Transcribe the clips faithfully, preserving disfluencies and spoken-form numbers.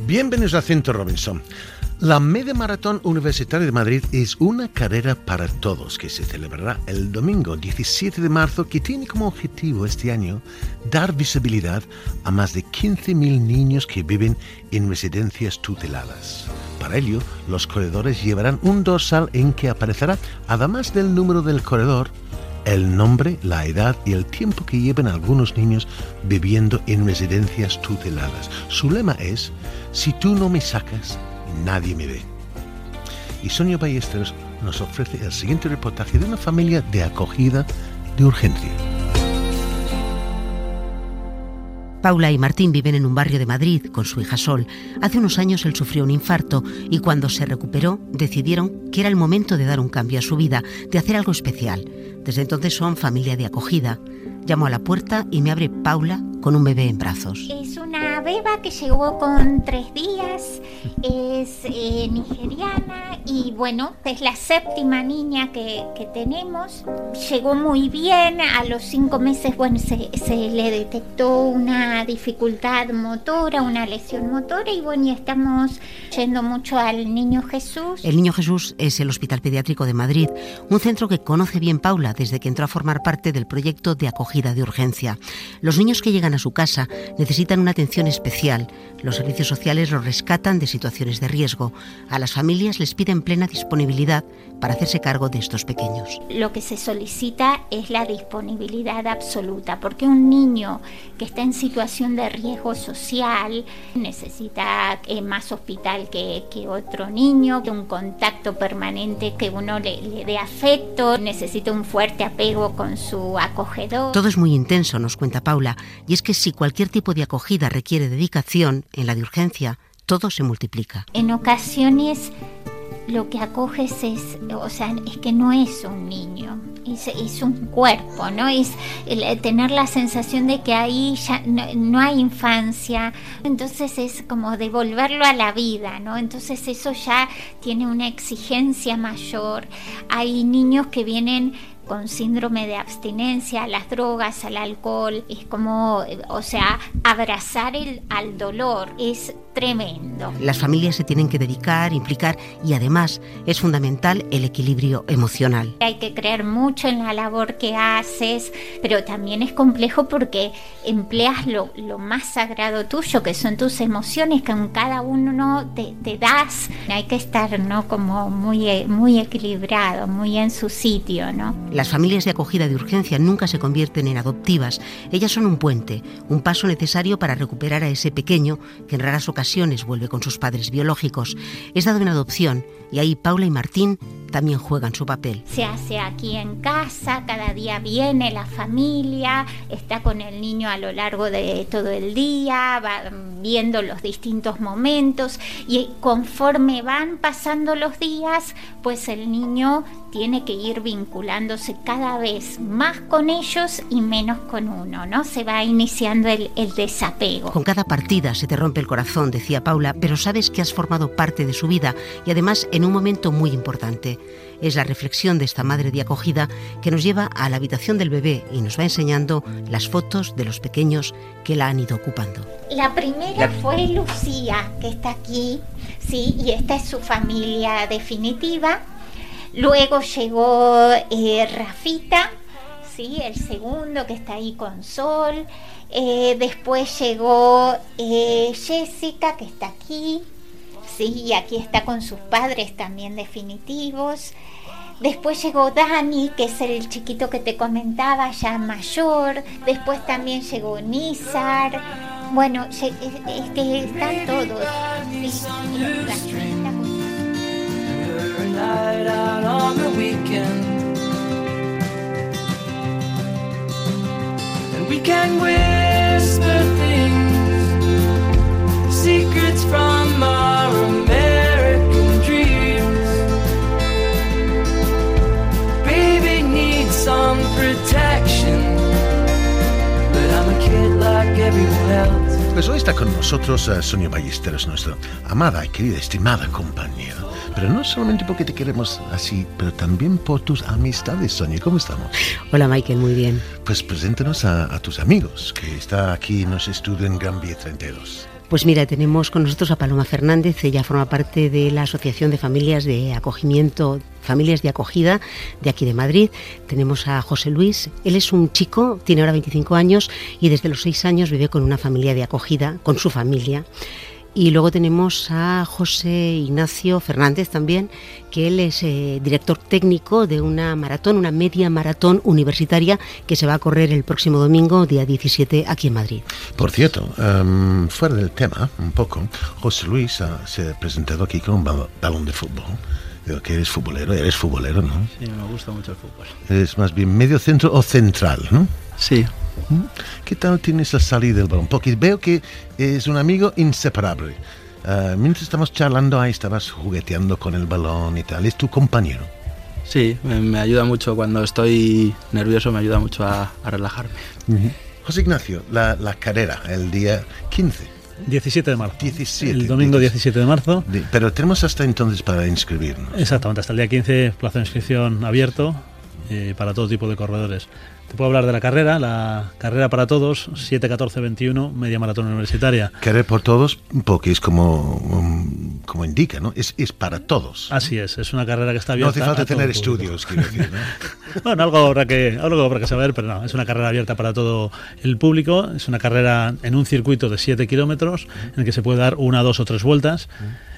Bienvenidos a Centro Robinson. La Media Maratón Universitaria de Madrid es una carrera para todos que se celebrará el domingo diecisiete de marzo, que tiene como objetivo este año dar visibilidad a más de quince mil niños que viven en residencias tuteladas. Para ello, los corredores llevarán un dorsal en que aparecerá, además del número del corredor, el nombre, la edad y el tiempo que llevan algunos niños viviendo en residencias tuteladas. Su lema es: si tú no me sacas, nadie me ve. Y Sonia Ballesteros nos ofrece el siguiente reportaje de una familia de acogida de urgencia. Paula y Martín viven en un barrio de Madrid con su hija Sol. Hace unos años él sufrió un infarto y cuando se recuperó decidieron que era el momento de dar un cambio a su vida, de hacer algo especial. Desde entonces son familia de acogida. Llamo a la puerta y me abre Paula con un bebé en brazos. Es una beba que llegó con tres días, es eh, nigeriana y bueno, es la séptima niña que, que tenemos. Llegó muy bien, a los cinco meses bueno, se, se le detectó una dificultad motora, una lesión motora y bueno, y estamos yendo mucho al Niño Jesús. El Niño Jesús es el Hospital Pediátrico de Madrid, un centro que conoce bien Paula desde que entró a formar parte del proyecto de acogida de urgencia. Los niños que llegan a su casa necesitan una atención especial. Los servicios sociales los rescatan de situaciones de riesgo. A las familias les piden plena disponibilidad para hacerse cargo de estos pequeños. Lo que se solicita es la disponibilidad absoluta, porque un niño que está en situación de riesgo social necesita eh, más hospital que, que otro niño, un contacto permanente, que uno le, le dé afecto, necesita un fuerte apego con su acogedor. Todo es muy intenso, nos cuenta Paula, y es que si cualquier tipo de acogida requiere dedicación, en la de urgencia, todo se multiplica. En ocasiones lo que acoges es, o sea, es que no es un niño, es, es un cuerpo, ¿no? Es el, tener la sensación de que ahí ya no, no hay infancia, entonces es como devolverlo a la vida, ¿no? Entonces eso ya tiene una exigencia mayor. Hay niños que vienen con síndrome de abstinencia a las drogas, al alcohol, es como, o sea, abrazar el, al dolor es tremendo. Las familias se tienen que dedicar, implicar y además es fundamental el equilibrio emocional. Hay que creer mucho en la labor que haces, pero también es complejo porque empleas lo, lo más sagrado tuyo, que son tus emociones, que en cada uno te, te das. Hay que estar, ¿no?, como muy, muy equilibrado, muy en su sitio, ¿no? Las familias de acogida de urgencia nunca se convierten en adoptivas. Ellas son un puente, un paso necesario para recuperar a ese pequeño que en raras ocasiones vuelve con sus padres biológicos. Es dado en adopción y ahí Paula y Martín también juegan su papel. Se hace aquí en casa, cada día viene la familia, está con el niño a lo largo de todo el día, va viendo los distintos momentos y conforme van pasando los días, pues el niño tiene que ir vinculándose cada vez más con ellos y menos con uno, ¿no? Se va iniciando el, el desapego. Con cada partida se te rompe el corazón, decía Paula, pero sabes que has formado parte de su vida y además en un momento muy importante. Es la reflexión de esta madre de acogida que nos lleva a la habitación del bebé y nos va enseñando las fotos de los pequeños que la han ido ocupando. La primera fue Lucía, que está aquí, sí, y esta es su familia definitiva. Luego llegó eh, Rafita, sí, el segundo que está ahí con Sol. Eh, después llegó eh, Jessica, que está aquí. Sí, y aquí está con sus padres también definitivos. Después llegó Dani, que es el chiquito que te comentaba, ya mayor. Después también llegó Nizar. Bueno, es, es que están todos. Sí, night out on the weekend, and we can whisper things, secrets from our American dreams. Baby needs some protection, but I'm a kid like everyone else. Pues hoy está con nosotros uh, Sonia Ballesteros, nuestra amada y querida, estimada compañera. Pero no solamente porque te queremos así, pero también por tus amistades, Sonia. ¿Cómo estamos? Hola, Michael, muy bien. Pues preséntanos a, a tus amigos, que está aquí en nuestro estudio en Gran Vía treinta y dos. Pues mira, tenemos con nosotros a Paloma Fernández. Ella forma parte de la Asociación de Familias de Acogimiento, Familias de Acogida de aquí de Madrid. Tenemos a José Luis. Él es un chico, tiene ahora veinticinco años y desde los seis años vive con una familia de acogida, con su familia. Y luego tenemos a José Ignacio Fernández también, que él es eh, director técnico de una maratón, una media maratón universitaria que se va a correr el próximo domingo, día diecisiete, aquí en Madrid. Por cierto, um, fuera del tema, un poco, José Luis uh, se ha presentado aquí con un bal- balón de fútbol. Digo que eres futbolero, eres futbolero, ¿no? Sí, me gusta mucho el fútbol. Es más bien medio centro o central, ¿no? Sí. ¿Qué tal tienes la salida del balón? Porque veo que es un amigo inseparable. Uh, mientras estamos charlando, ahí estabas jugueteando con el balón y tal. ¿Es tu compañero? Sí, me, me ayuda mucho cuando estoy nervioso, me ayuda mucho a, a relajarme. Uh-huh. José Ignacio, la, la carrera, el día quince. diecisiete de marzo. diecisiete. El domingo diecisiete de marzo. De, pero tenemos hasta entonces para inscribirnos. Exactamente, hasta el día quince, plazo de inscripción abierto eh, para todo tipo de corredores. Te puedo hablar de la carrera, la carrera para todos, siete, catorce, veintiuno, media maratón universitaria. Querer por todos, porque es como, um, como indica, ¿no? Es, es para todos. Así es, es una carrera que está abierta. No hace falta a todo tener el público. estudios, quiero decir, ¿no? Bueno, algo habrá que, algo habrá que saber, pero no, es una carrera abierta para todo el público. Es una carrera en un circuito de siete kilómetros, en el que se puede dar una, dos o tres vueltas.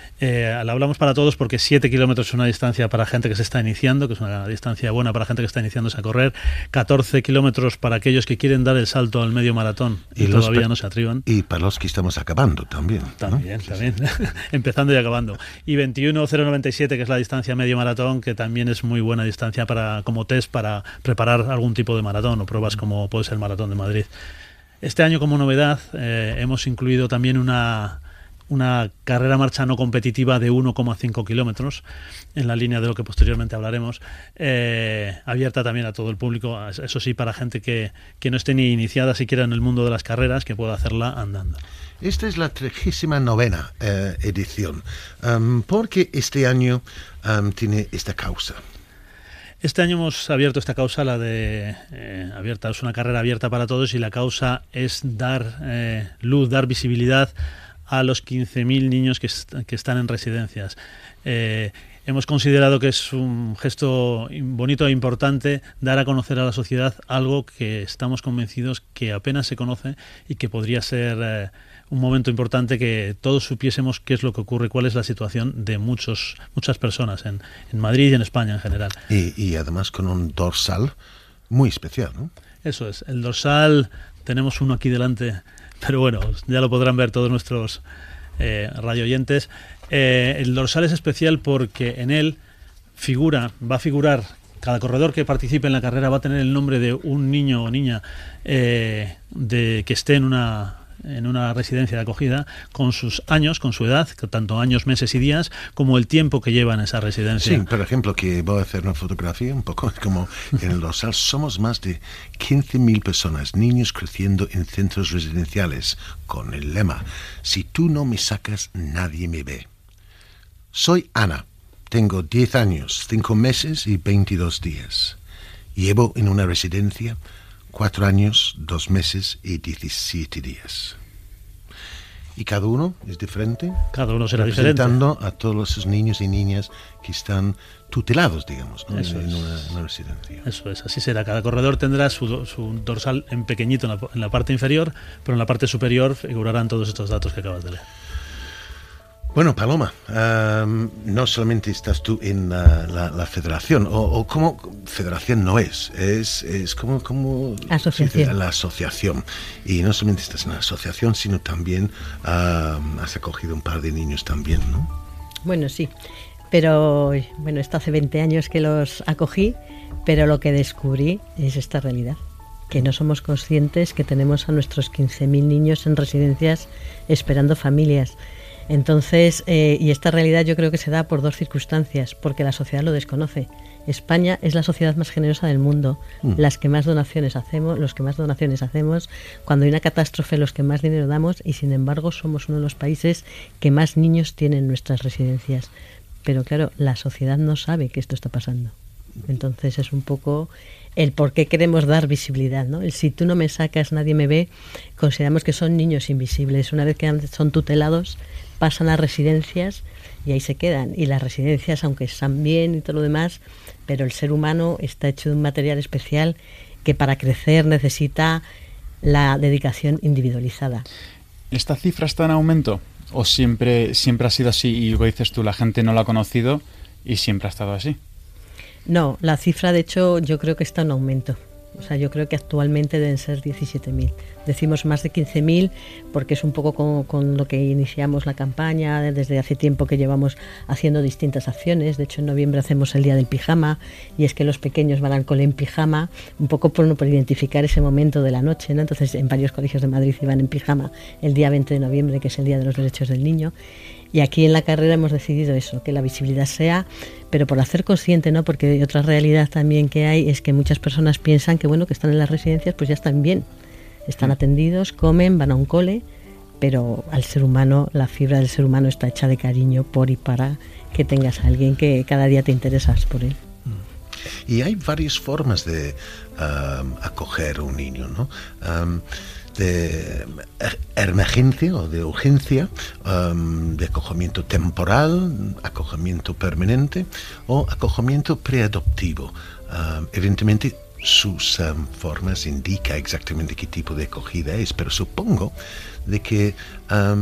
Eh, la hablamos para todos porque siete kilómetros es una distancia para gente que se está iniciando, que es una distancia buena para gente que está iniciándose a correr. catorce kilómetros para aquellos que quieren dar el salto al medio maratón y, y todavía no se atrevan. Y para los que estamos acabando también. También, ¿no? también. Empezando y acabando. Y veintiuno cero noventa y siete, que es la distancia medio maratón, que también es muy buena distancia para como test para preparar algún tipo de maratón o pruebas como puede ser el Maratón de Madrid. Este año, como novedad, eh, hemos incluido también una... una carrera marcha no competitiva de uno coma cinco kilómetros, en la línea de lo que posteriormente hablaremos, eh, abierta también a todo el público, eso sí, para gente que, que no esté ni iniciada siquiera en el mundo de las carreras, que pueda hacerla andando. Esta es la trigésima novena eh, edición. Um, ¿Por qué este año um, tiene esta causa? Este año hemos abierto esta causa, la de eh, abierta, es una carrera abierta para todos y la causa es dar eh, luz, dar visibilidad a los quince mil niños que, est- que están en residencias. Eh, hemos considerado que es un gesto bonito e importante dar a conocer a la sociedad algo que estamos convencidos que apenas se conoce y que podría ser eh, un momento importante que todos supiésemos qué es lo que ocurre, cuál es la situación de muchos muchas personas en, en Madrid y en España en general. Y, y además con un dorsal muy especial, ¿no? Eso es, el dorsal, tenemos uno aquí delante, pero bueno, ya lo podrán ver todos nuestros eh, radioyentes. Eh, el dorsal es especial porque en él figura, va a figurar, cada corredor que participe en la carrera va a tener el nombre de un niño o niña eh, de, que esté en una, en una residencia de acogida, con sus años, con su edad, tanto años, meses y días, como el tiempo que lleva en esa residencia. Sí, por ejemplo, que voy a hacer una fotografía un poco como en el dorsal. Somos más de quince mil personas, niños creciendo en centros residenciales, con el lema: si tú no me sacas, nadie me ve. Soy Ana, tengo diez años, cinco meses y veintidós días. Llevo en una residencia cuatro años, dos meses y diecisiete días. Y cada uno es diferente. Cada uno será diferente. Representando a todos esos niños y niñas que están tutelados, digamos, ¿no? Eso en, es. en una, una residencia. Eso es, así será. Cada corredor tendrá su, su dorsal en pequeñito en la, en la parte inferior, pero en la parte superior figurarán todos estos datos que acabas de leer. Bueno, Paloma, um, no solamente estás tú en la, la, la federación, o, o como federación no es, es, es como, como asociación. La asociación. Y no solamente estás en la asociación, sino también uh, has acogido un par de niños también, ¿no? Bueno, sí, pero bueno, esto hace veinte años que los acogí, pero lo que descubrí es esta realidad, que no somos conscientes que tenemos a nuestros quince mil niños en residencias esperando familias. Entonces, eh, y esta realidad yo creo que se da por dos circunstancias, porque la sociedad lo desconoce. España es la sociedad más generosa del mundo, mm. las que más donaciones hacemos, los que más donaciones hacemos, cuando hay una catástrofe los que más dinero damos, y sin embargo somos uno de los países que más niños tienen en nuestras residencias. Pero claro, la sociedad no sabe que esto está pasando. Entonces es un poco el por qué queremos dar visibilidad, ¿no? El si tú no me sacas, nadie me ve, consideramos que son niños invisibles. Una vez que son tutelados, pasan a residencias y ahí se quedan. Y las residencias, aunque están bien y todo lo demás, pero el ser humano está hecho de un material especial que para crecer necesita la dedicación individualizada. ¿Esta cifra está en aumento? ¿O siempre, siempre ha sido así y lo que dices tú, la gente no la ha conocido y siempre ha estado así? No, la cifra de hecho yo creo que está en aumento. O sea, yo creo que actualmente deben ser diecisiete mil. Decimos más de quince mil porque es un poco con, con lo que iniciamos la campaña, desde hace tiempo que llevamos haciendo distintas acciones. De hecho, en noviembre hacemos el Día del Pijama y es que los pequeños van al cole en pijama, un poco por, por identificar ese momento de la noche, ¿no? Entonces, en varios colegios de Madrid iban en pijama el día veinte de noviembre, que es el Día de los Derechos del Niño. Y aquí en la carrera hemos decidido eso, que la visibilidad sea, pero por hacer consciente, ¿no? Porque otra realidad también que hay es que muchas personas piensan que, bueno, que están en las residencias, pues ya están bien, están atendidos, comen, van a un cole, pero al ser humano, la fibra del ser humano está hecha de cariño por y para que tengas a alguien que cada día te interesas por él. Y hay varias formas de um, acoger a un niño, ¿no? Um, de emergencia o de urgencia, um, de acogimiento temporal, acogimiento permanente o acogimiento preadoptivo. Um, evidentemente sus um, formas indican exactamente qué tipo de acogida es, pero supongo de que um,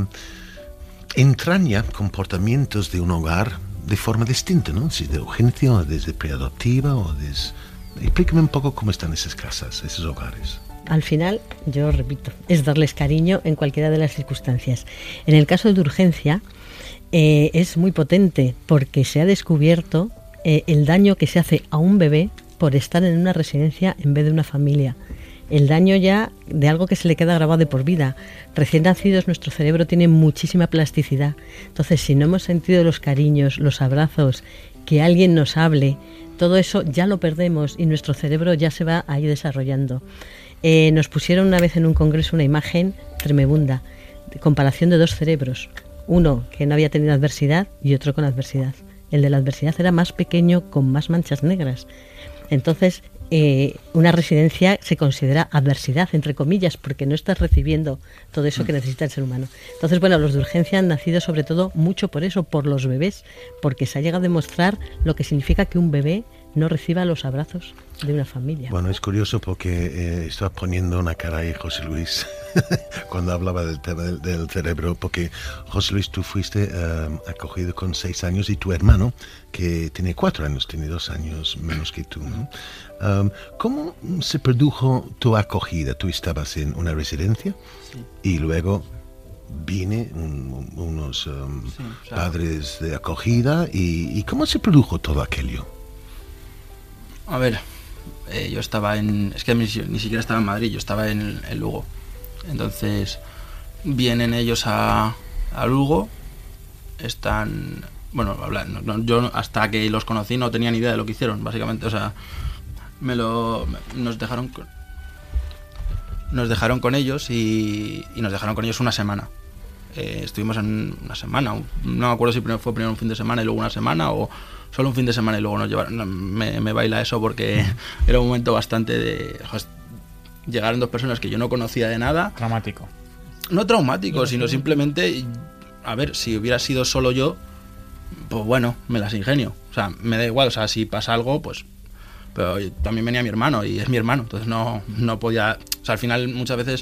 entraña comportamientos de un hogar de forma distinta, ¿no? Si de urgencia o desde preadoptiva o desde... Explícame un poco cómo están esas casas, esos hogares. Al final, yo repito, es darles cariño en cualquiera de las circunstancias. En el caso de urgencia, eh, es muy potente porque se ha descubierto eh, el daño que se hace a un bebé por estar en una residencia en vez de una familia. El daño ya de algo que se le queda grabado de por vida. Recién nacidos, nuestro cerebro tiene muchísima plasticidad. Entonces, si no hemos sentido los cariños, los abrazos, que alguien nos hable, todo eso ya lo perdemos y nuestro cerebro ya se va a ir desarrollando. Eh, nos pusieron una vez en un congreso una imagen tremebunda, de comparación de dos cerebros, uno que no había tenido adversidad y otro con adversidad. El de la adversidad era más pequeño, con más manchas negras. Entonces, eh, una residencia se considera adversidad, entre comillas, porque no estás recibiendo todo eso que necesita el ser humano. Entonces, bueno, los de urgencia han nacido sobre todo mucho por eso, por los bebés, porque se ha llegado a demostrar lo que significa que un bebé no reciba los abrazos de una familia. Bueno, es curioso porque eh, estaba poniendo una cara ahí José Luis cuando hablaba del tema del, del cerebro, porque José Luis, tú fuiste uh, acogido con seis años y tu hermano, que tiene cuatro años, tiene dos años menos que tú, ¿no? Um, ¿Cómo se produjo tu acogida? Tú estabas en una residencia sí. y luego vine un, unos um, sí, claro. padres de acogida y, y ¿cómo se produjo todo aquello? A ver, eh, yo estaba en... Es que ni, ni siquiera estaba en Madrid, yo estaba en, en Lugo. Entonces, vienen ellos a, a Lugo, están... Bueno, hablan, no, yo hasta que los conocí no tenía ni idea de lo que hicieron, básicamente. O sea, me lo... Nos dejaron con, nos dejaron con ellos y, y nos dejaron con ellos una semana. Eh, estuvimos en una semana, no me acuerdo si primero fue primero un fin de semana y luego una semana o... Solo un fin de semana y luego nos llevaron. Me, me baila eso porque era un momento bastante de... Llegaron dos personas que yo no conocía de nada. Traumático. No traumático, sino simplemente... A ver, si hubiera sido solo yo, pues bueno, me las ingenio. O sea, me da igual. O sea, si pasa algo, pues... Pero también venía mi hermano y es mi hermano. Entonces no, no podía... O sea, al final muchas veces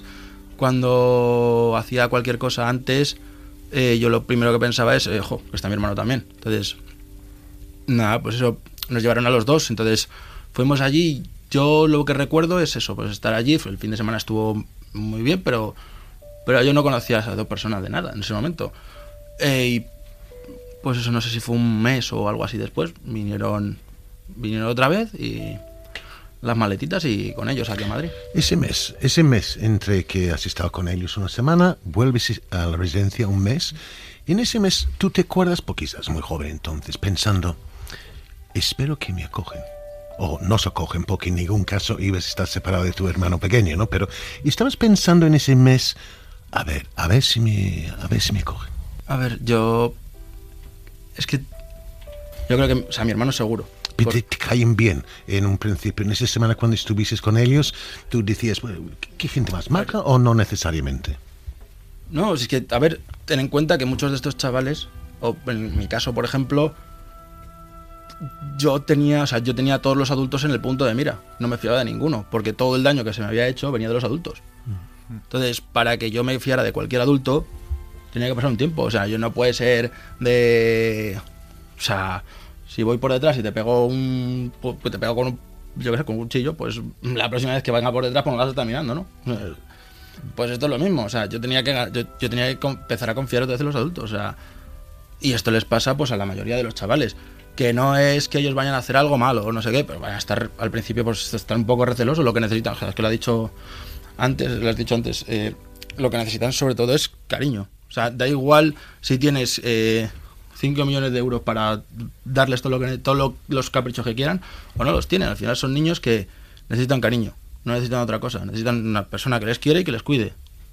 cuando hacía cualquier cosa antes, eh, yo lo primero que pensaba es, eh, jo, que está mi hermano también. Entonces... Nada, pues eso, nos llevaron a los dos, entonces fuimos allí, yo lo que recuerdo es eso, pues estar allí, el fin de semana estuvo muy bien, pero, pero yo no conocía a esas dos personas de nada en ese momento. Eh, y pues eso, no sé si fue un mes o algo así después, vinieron, vinieron otra vez y las maletitas y con ellos aquí a Madrid. Ese mes, ese mes entre que has estado con ellos una semana, vuelves a la residencia un mes, y en ese mes tú te acuerdas, porque quizás muy joven entonces, pensando... Espero que me acogen. O no se acogen, porque en ningún caso ibas a estar separado de tu hermano pequeño, ¿no? Pero estabas pensando en ese mes, a ver, a ver si me, a ver si me acogen. A ver, yo... Es que... Yo creo que... O sea, mi hermano seguro. Pero te, te caen bien en un principio. En esa semana cuando estuvieses con ellos, tú decías, bueno, ¿qué gente más maja o no necesariamente? No, es que, a ver, ten en cuenta que muchos de estos chavales, o en mi caso, por ejemplo, yo tenía, o sea, yo tenía a todos los adultos en el punto de mira, no me fiaba de ninguno, porque todo el daño que se me había hecho venía de los adultos. Entonces, para que yo me fiara de cualquier adulto, tenía que pasar un tiempo. O sea, yo no puede ser de... O sea, si voy por detrás y te pego un... Pues te pego con un... Yo qué sé, con un cuchillo, pues la próxima vez que venga por detrás, pues me vas a estar mirando, ¿no? Pues esto es lo mismo. O sea, yo tenía que, yo, yo tenía que empezar a confiar otra vez en los adultos. O sea, y esto les pasa pues a la mayoría de los chavales. Que no es que ellos vayan a hacer algo malo o no sé qué, pero van a estar al principio, pues están un poco recelosos. Lo que necesitan, o sea, es que lo ha dicho antes, lo has dicho antes, eh, lo que necesitan sobre todo es cariño. O sea, da igual si tienes eh, cinco millones de euros para darles todo lo que, todos lo, los caprichos que quieran, o no los tienen. Al final son niños que necesitan cariño, no necesitan otra cosa. Necesitan una persona que les quiere y que les cuide,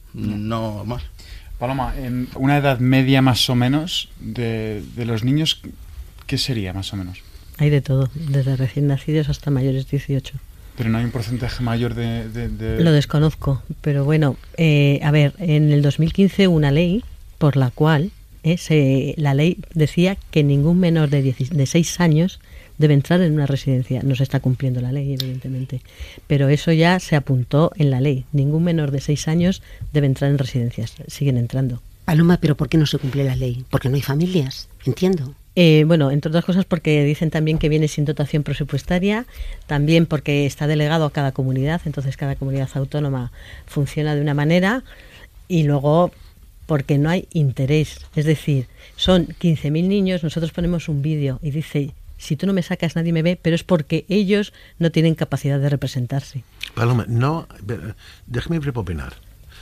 no más. Paloma, en una edad media más o menos de, de los niños, ¿qué sería más o menos? Hay de todo, desde recién nacidos hasta mayores dieciocho. Pero no hay un porcentaje mayor de... de, de... Lo desconozco, pero bueno, eh, a ver, en el dos mil quince hubo una ley por la cual eh, se, la ley decía que ningún menor de, diez, de seis años debe entrar en una residencia. No se está cumpliendo la ley, evidentemente, pero eso ya se apuntó en la ley. Ningún menor de seis años debe entrar en residencias, siguen entrando. Paloma, ¿pero por qué no se cumple la ley? Porque no hay familias, entiendo. Eh, bueno, entre otras cosas porque dicen también que viene sin dotación presupuestaria, también porque está delegado a cada comunidad, entonces cada comunidad autónoma funciona de una manera, y luego porque no hay interés. Es decir, son quince mil niños, nosotros ponemos un vídeo y dice, si tú no me sacas nadie me ve, pero es porque ellos no tienen capacidad de representarse. Paloma, no, déjame rebobinar.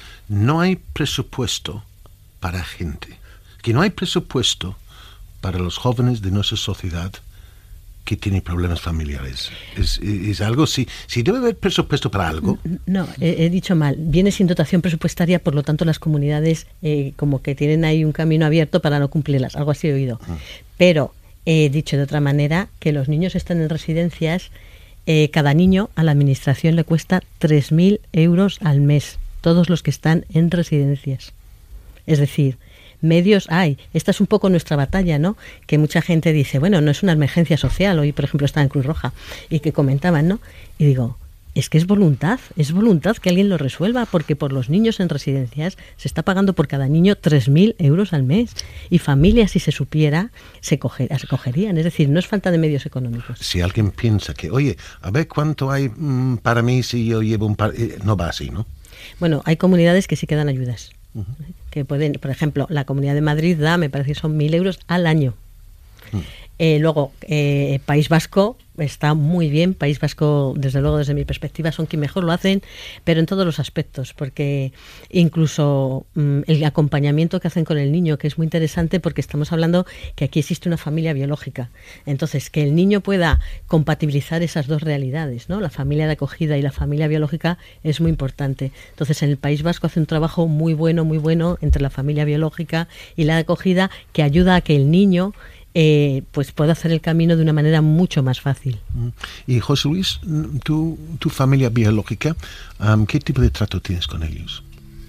No hay presupuesto para gente, que no hay presupuesto para los jóvenes de nuestra sociedad que tienen problemas familiares. Es, es algo, si, si debe haber presupuesto para algo... No, he, he dicho mal. Viene sin dotación presupuestaria, por lo tanto las comunidades eh, como que tienen ahí un camino abierto para no cumplirlas. Algo así he oído. Uh-huh. Pero he dicho de otra manera que los niños están en residencias, eh, cada niño a la administración le cuesta tres mil euros al mes. Todos los que están en residencias. Es decir... medios hay. Esta es un poco nuestra batalla, ¿no? Que mucha gente dice, bueno, no es una emergencia social. Hoy, por ejemplo, estaba en Cruz Roja y que comentaban, ¿no? Y digo, es que es voluntad, es voluntad que alguien lo resuelva, porque por los niños en residencias se está pagando por cada niño tres mil euros al mes. Y familias, si se supiera, se, coger, se cogerían. Es decir, no es falta de medios económicos. Si alguien piensa que, oye, a ver cuánto hay mmm, para mí si yo llevo un par... Eh, no va así, ¿no? Bueno, hay comunidades que sí que dan ayudas. Uh-huh. Que pueden, por ejemplo, la Comunidad de Madrid da, me parece que son mil euros al año. Uh-huh. Eh, luego, eh, País Vasco está muy bien. País Vasco, desde luego, desde mi perspectiva, son quien mejor lo hacen, pero en todos los aspectos, porque incluso mmm, el acompañamiento que hacen con el niño, que es muy interesante, porque estamos hablando que aquí existe una familia biológica. Entonces, que el niño pueda compatibilizar esas dos realidades, ¿no? La familia de acogida y la familia biológica es muy importante. Entonces, en el País Vasco hace un trabajo muy bueno, muy bueno entre la familia biológica y la de acogida, que ayuda a que el niño Eh, pues puede hacer el camino de una manera mucho más fácil. Y José Luis, tu, tu familia biológica, um, ¿qué tipo de trato tienes con ellos?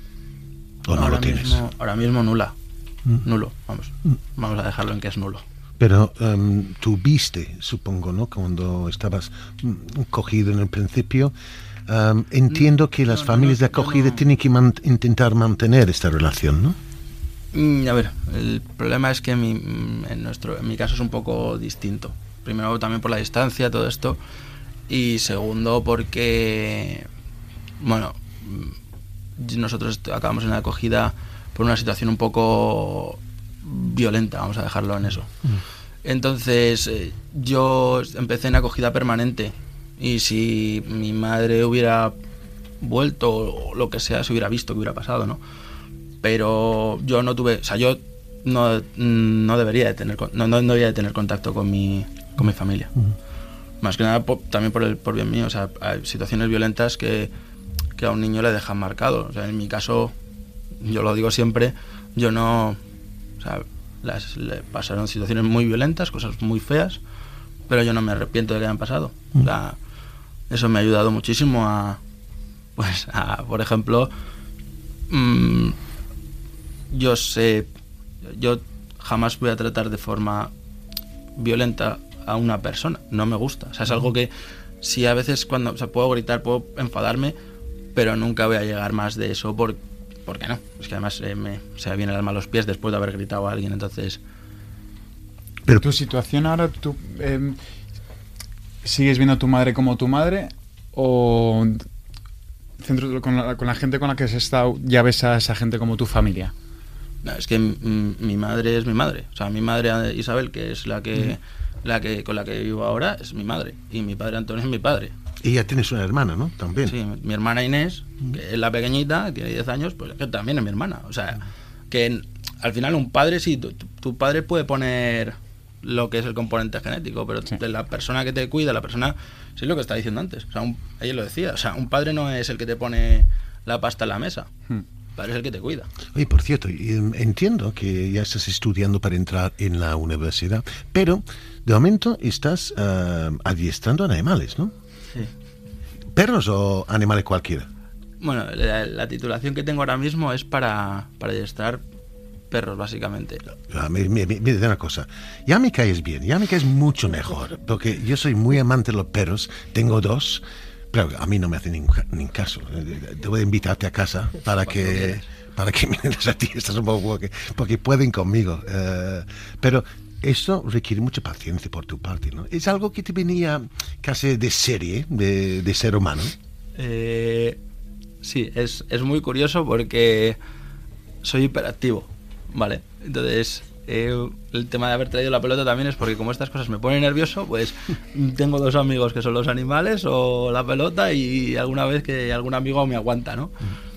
¿O no ahora lo tienes? Mismo, ahora mismo nula, ¿Mm? nulo, vamos, vamos a dejarlo en que es nulo. Pero um, tú viste, supongo, ¿no? Cuando estabas um, cogido en el principio, um, entiendo que las no, familias no, no, de acogida no. tienen que man- intentar mantener esta relación, ¿no? A ver, el problema es que mi, en, nuestro, en mi caso es un poco distinto. Primero también por la distancia, todo esto. Y segundo porque, bueno, nosotros acabamos en la acogida por una situación un poco violenta, vamos a dejarlo en eso. Entonces, yo empecé en acogida permanente. Y si mi madre hubiera vuelto o lo que sea, se hubiera visto que hubiera pasado, ¿no? Pero yo no tuve, o sea, yo no, no debería de tener, no, no debería de tener contacto con mi, con mi familia. Uh-huh. Más que nada por, también por el por bien mío, o sea, hay situaciones violentas que, que a un niño le dejan marcado. O sea, en mi caso, yo lo digo siempre, yo no, o sea, las, le pasaron situaciones muy violentas, cosas muy feas, pero yo no me arrepiento de que hayan pasado. O sea, eso me ha ayudado muchísimo a, pues, a, por ejemplo, mmm, yo sé, yo jamás voy a tratar de forma violenta a una persona, no me gusta. O sea, es algo que sí, a veces cuando, o sea, puedo gritar, puedo enfadarme, pero nunca voy a llegar más de eso, por, porque no. Es que además eh, me, se me viene el alma a los pies después de haber gritado a alguien, entonces... Pero tu situación ahora, tú eh, ¿sigues viendo a tu madre como tu madre o centro, con, la, con la gente con la que has estado ya ves a esa gente como tu familia? No, es que m- mi madre es mi madre. O sea, mi madre Isabel, que es la que, mm. la que con la que vivo ahora, es mi madre. Y mi padre Antonio es mi padre. Y ya tienes una hermana, ¿no? También. Sí, mi hermana Inés, que es la pequeñita, tiene diez años, pues que también es mi hermana. O sea, que al final un padre, sí, tu, tu padre puede poner lo que es el componente genético, pero sí, de la persona que te cuida, la persona, sí, es lo que está diciendo antes. O sea, un, ella lo decía, o sea, un padre no es el que te pone la pasta en la mesa. Hmm. El padre es el que te cuida. Oye, por cierto, entiendo que ya estás estudiando para entrar en la universidad, pero de momento estás uh, adiestrando animales, ¿no? Sí. ¿Perros o animales cualquiera? Bueno, la, la titulación que tengo ahora mismo es para, para adiestrar perros, básicamente. Ah, mira, mira, mira una cosa, ya me caes bien, ya me caes mucho mejor, porque yo soy muy amante de los perros, tengo dos, pero a mí no me hace ningún, ningún caso. Debo de invitarte a casa para que para que me des a ti, estás un poco porque, porque pueden conmigo, uh, pero esto requiere mucha paciencia por tu parte, ¿no? ¿Es algo que te venía casi de serie, de, de ser humano? Eh, sí, es, es muy curioso porque soy hiperactivo, ¿vale? Entonces, eh, el tema de haber traído la pelota también es porque como estas cosas me ponen nervioso, pues tengo dos amigos que son los animales o la pelota y alguna vez que algún amigo me aguanta, ¿no?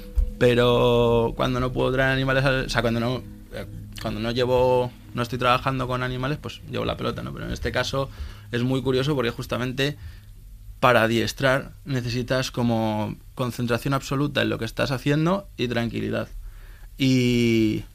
Pero cuando no puedo traer animales, o sea, cuando no... Cuando no llevo, no estoy trabajando con animales, pues llevo la pelota, ¿no? Pero en este caso es muy curioso porque justamente para adiestrar necesitas como concentración absoluta en lo que estás haciendo y tranquilidad. Y,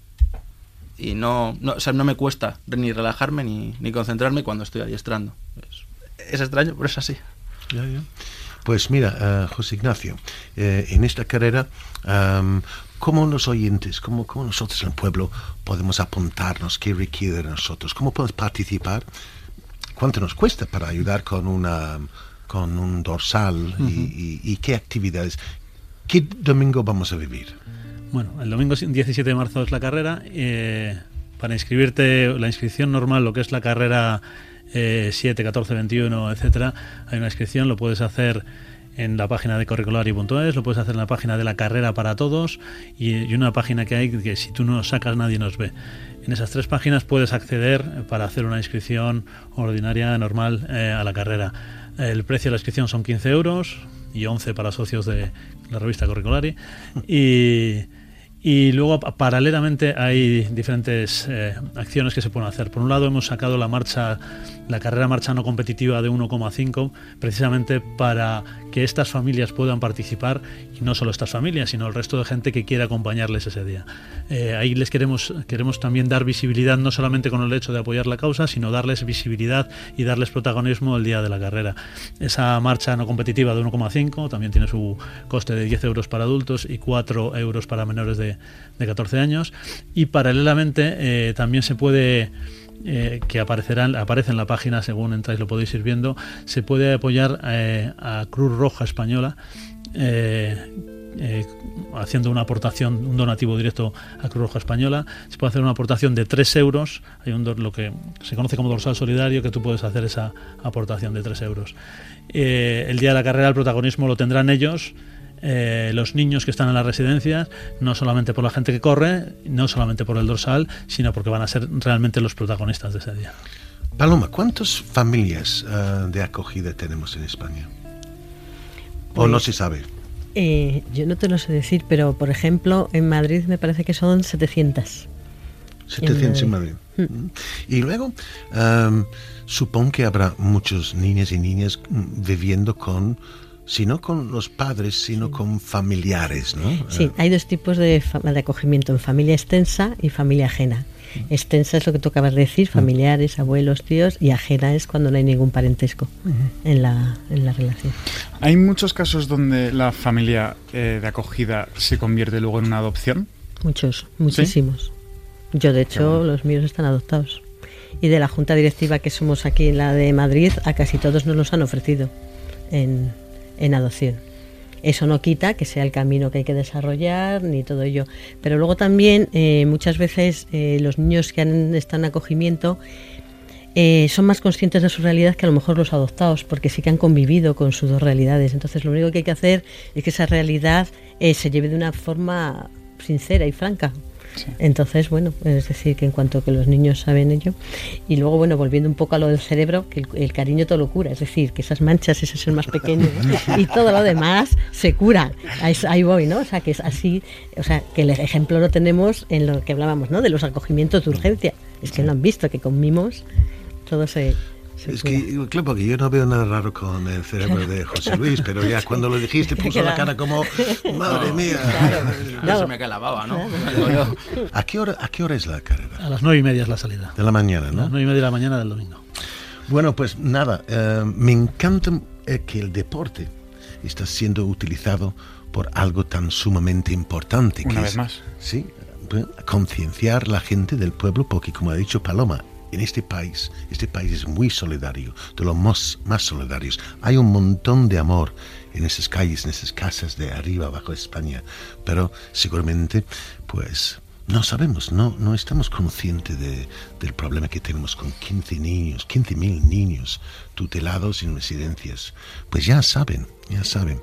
y no, no, o sea, no me cuesta ni relajarme ni, ni concentrarme cuando estoy adiestrando. Es, es extraño, pero es así. Ya, ya. Pues mira, uh, José Ignacio, eh, en esta carrera... Um, ¿Cómo los oyentes, cómo, cómo nosotros en el pueblo podemos apuntarnos? ¿Qué requiere de nosotros? ¿Cómo podemos participar? ¿Cuánto nos cuesta para ayudar con una con un dorsal? Uh-huh. y, y, ¿Y qué actividades? ¿Qué domingo vamos a vivir? Bueno, el domingo diecisiete de marzo es la carrera. Eh, para inscribirte, la inscripción normal, lo que es la carrera eh, siete, catorce, veintiuno, etcétera, hay una inscripción, lo puedes hacer en la página de correcolari punto es, lo puedes hacer en la página de la carrera para todos y, y una página que hay que si tú no sacas nadie nos ve. En esas tres páginas puedes acceder para hacer una inscripción ordinaria, normal, eh, a la carrera. El precio de la inscripción son quince euros y once para socios de la revista Correcolari y... Y luego, paralelamente, hay diferentes eh, acciones que se pueden hacer. Por un lado, hemos sacado la marcha, la carrera marcha no competitiva de uno coma cinco, precisamente para que estas familias puedan participar, y no solo estas familias, sino el resto de gente que quiera acompañarles ese día. Eh, ahí les queremos, queremos también dar visibilidad, no solamente con el hecho de apoyar la causa, sino darles visibilidad y darles protagonismo el día de la carrera. Esa marcha no competitiva de uno coma cinco también tiene su coste de diez euros para adultos y cuatro euros para menores de de catorce años, y paralelamente eh, también se puede eh, que aparecerán aparece en la página, según entráis lo podéis ir viendo, se puede apoyar eh, a Cruz Roja Española eh, eh, haciendo una aportación, un donativo directo a Cruz Roja Española. Se puede hacer una aportación de tres euros, hay un lo que se conoce como dorsal solidario, que tú puedes hacer esa aportación de tres euros. Eh, el día de la carrera el protagonismo lo tendrán ellos, Eh, los niños que están en las residencias, no solamente por la gente que corre, no solamente por el dorsal, sino porque van a ser realmente los protagonistas de ese día. Paloma, ¿cuántas familias uh, de acogida tenemos en España? ¿O pues, no se sabe? Eh, yo no te lo sé decir, pero por ejemplo en Madrid me parece que son setecientas. setecientas en Madrid. En Madrid. Mm. Y luego, um, supongo que habrá muchos niños y niñas viviendo con... si no con los padres, sino sí. con familiares, ¿no? Sí, hay dos tipos de, de acogimiento, en familia extensa y familia ajena. Extensa es lo que tú acabas de decir, familiares, abuelos, tíos, y ajena es cuando no hay ningún parentesco uh-huh. en, la, en la relación. ¿Hay muchos casos donde la familia eh, de acogida se convierte luego en una adopción? Muchos, muchísimos. ¿Sí? Yo, de hecho, bueno. los míos están adoptados. Y de la junta directiva que somos aquí, la de Madrid, a casi todos nos los han ofrecido en, en adopción. Eso no quita que sea el camino que hay que desarrollar, ni todo ello. Pero luego también, eh, muchas veces, eh, los niños que han, están en acogimiento eh, son más conscientes de su realidad que a lo mejor los adoptados, porque sí que han convivido con sus dos realidades. Entonces, lo único que hay que hacer es que esa realidad eh, se lleve de una forma sincera y franca. Sí. Entonces, bueno, es decir, que en cuanto que los niños saben ello. Y luego, bueno, volviendo un poco a lo del cerebro, que el, el cariño todo lo cura. Es decir, que esas manchas, ese ser más pequeño, ¿no? Y todo lo demás se cura. Ahí, ahí voy, ¿no? O sea, que es así, o sea, que el ejemplo lo tenemos en lo que hablábamos, ¿no? De los acogimientos de urgencia. Es que no han visto que con mimos todo se... Es que, claro, porque yo no veo nada raro con el cerebro de José Luis, pero ya cuando lo dijiste puso la cara como, madre no, mía. Claro, no. Se me cae la baba, ¿no? Claro. ¿A qué hora, a qué hora es la carrera? A las nueve y media es la salida. De la mañana, ¿no? A las nueve y media de la mañana del domingo. Bueno, pues nada, eh, me encanta eh, que el deporte está siendo utilizado por algo tan sumamente importante. Una que vez es, más. Sí, concienciar la gente del pueblo, porque como ha dicho Paloma, en este país, este país es muy solidario, de los más, más solidarios. Hay un montón de amor en esas calles, en esas casas de arriba, abajo de España, pero seguramente, pues, no sabemos, no, no estamos conscientes de, del problema que tenemos con quince niños, quince mil niños tutelados en residencias. Pues ya saben, ya saben.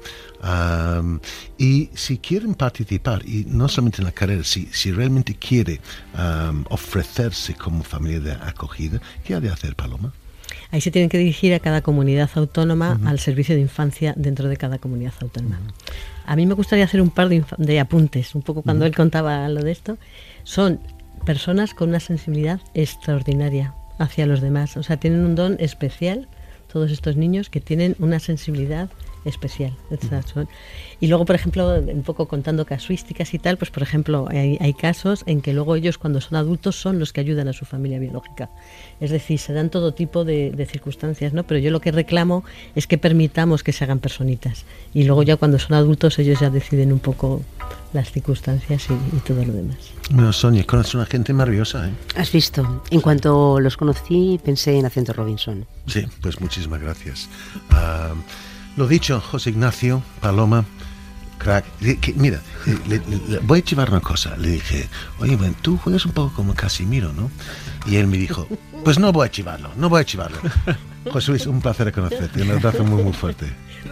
Um, y si quieren participar, y no solamente en la carrera, si, si realmente quiere um, ofrecerse como familia de acogida, ¿qué ha de hacer, Paloma? Ahí se tienen que dirigir a cada comunidad autónoma, uh-huh. al servicio de infancia dentro de cada comunidad autónoma. Uh-huh. A mí me gustaría hacer un par de, inf- de apuntes, un poco cuando uh-huh. él contaba lo de esto. Son personas con una sensibilidad extraordinaria hacia los demás, o sea, tienen un don especial, todos estos niños que tienen una sensibilidad especial. Uh-huh. Y luego, por ejemplo, un poco contando casuísticas y tal, pues por ejemplo, hay, hay casos en que luego ellos cuando son adultos son los que ayudan a su familia biológica. Es decir, se dan todo tipo de, de circunstancias, ¿no? Pero yo lo que reclamo es que permitamos que se hagan personitas. Y luego ya cuando son adultos ellos ya deciden un poco las circunstancias y, y todo lo demás. Bueno, Sonia, conoces una gente maravillosa, ¿eh? Has visto. En cuanto los conocí pensé en Acento Robinson. Sí, pues muchísimas gracias. Uh, Lo dicho, José Ignacio, Paloma, crack. Que, mira, le, le, le, voy a llevar una cosa. Le dije, oye, bueno, tú juegas un poco como Casimiro, ¿no? Y él me dijo, pues no voy a chivarlo, no voy a chivarlo. José Luis, un placer conocerte. Un abrazo muy, muy fuerte.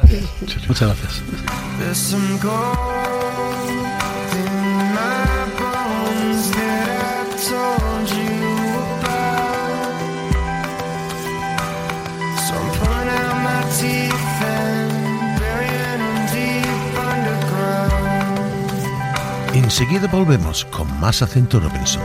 Muchas gracias. Enseguida volvemos con más Acento Robinson.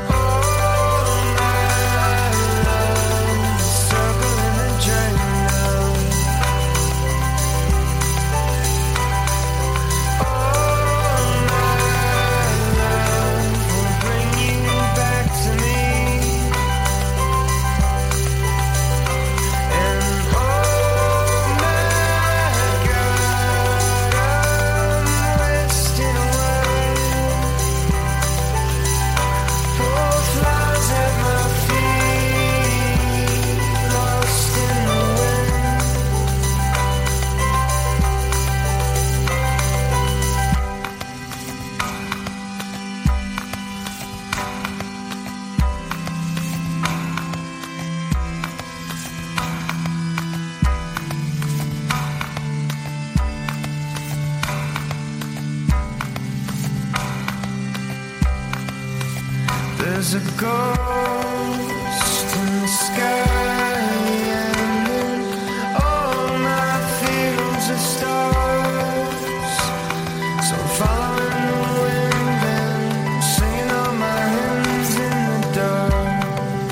There's a ghost in the sky, and all my fields are stars. So I'm following the wind and singing all my hymns in the dark.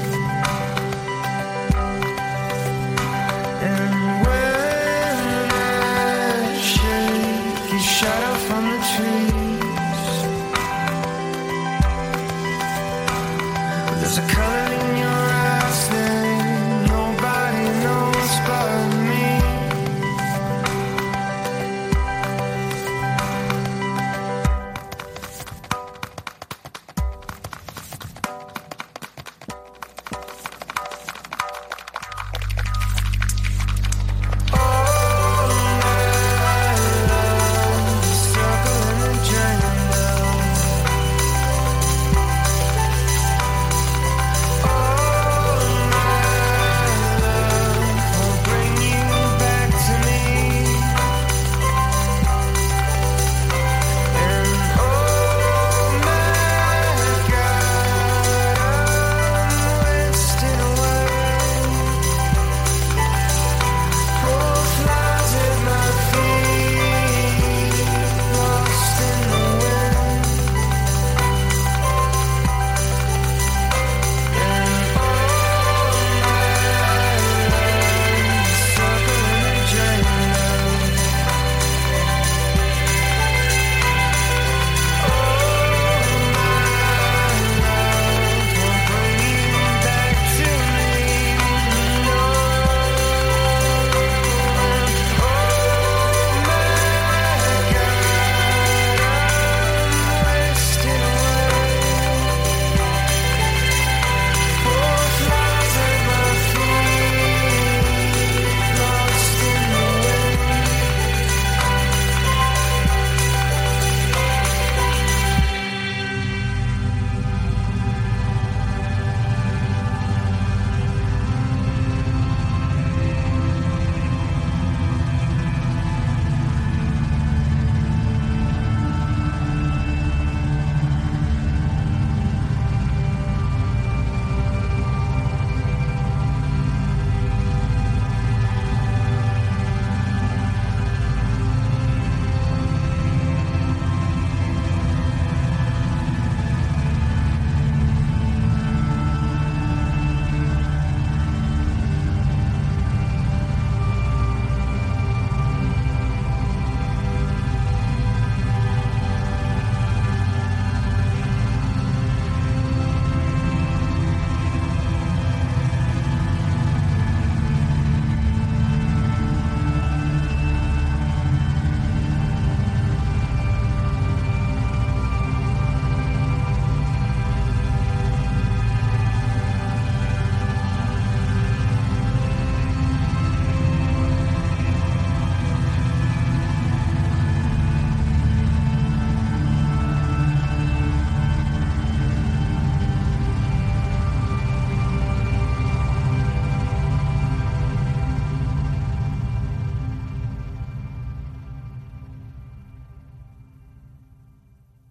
And when I shake your shadow from the trees, there's a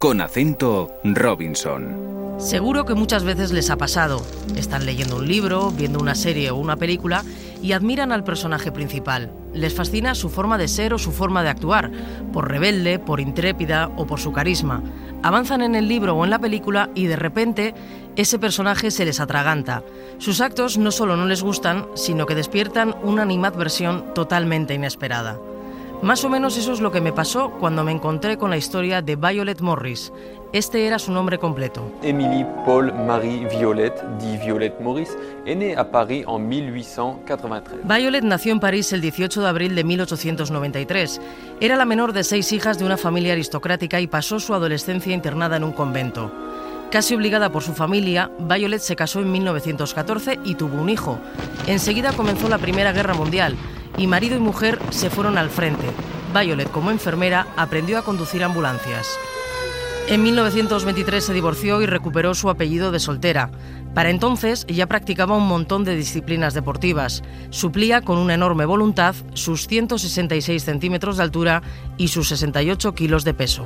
con acento Robinson. Seguro que muchas veces les ha pasado. Están leyendo un libro, viendo una serie o una película y admiran al personaje principal. Les fascina su forma de ser o su forma de actuar, por rebelde, por intrépida o por su carisma. Avanzan en el libro o en la película y de repente ese personaje se les atraganta. Sus actos no solo no les gustan, sino que despiertan una animadversión totalmente inesperada. Más o menos eso es lo que me pasó cuando me encontré con la historia de Violet Morris. Este era su nombre completo. Émilie Paul Marie Violette, dit Violette Morris, est née à Paris en mil ochocientos ochenta y tres. Violet nació en París el dieciocho de abril de mil ochocientos noventa y tres. Era la menor de seis hijas de una familia aristocrática y pasó su adolescencia internada en un convento. Casi obligada por su familia, Violet se casó en mil novecientos catorce y tuvo un hijo. Enseguida comenzó la Primera Guerra Mundial y marido y mujer se fueron al frente. Violet, como enfermera, aprendió a conducir ambulancias. En mil novecientos veintitrés se divorció y recuperó su apellido de soltera. Para entonces ya practicaba un montón de disciplinas deportivas. Suplía con una enorme voluntad sus ciento sesenta y seis centímetros de altura y sus sesenta y ocho kilos de peso.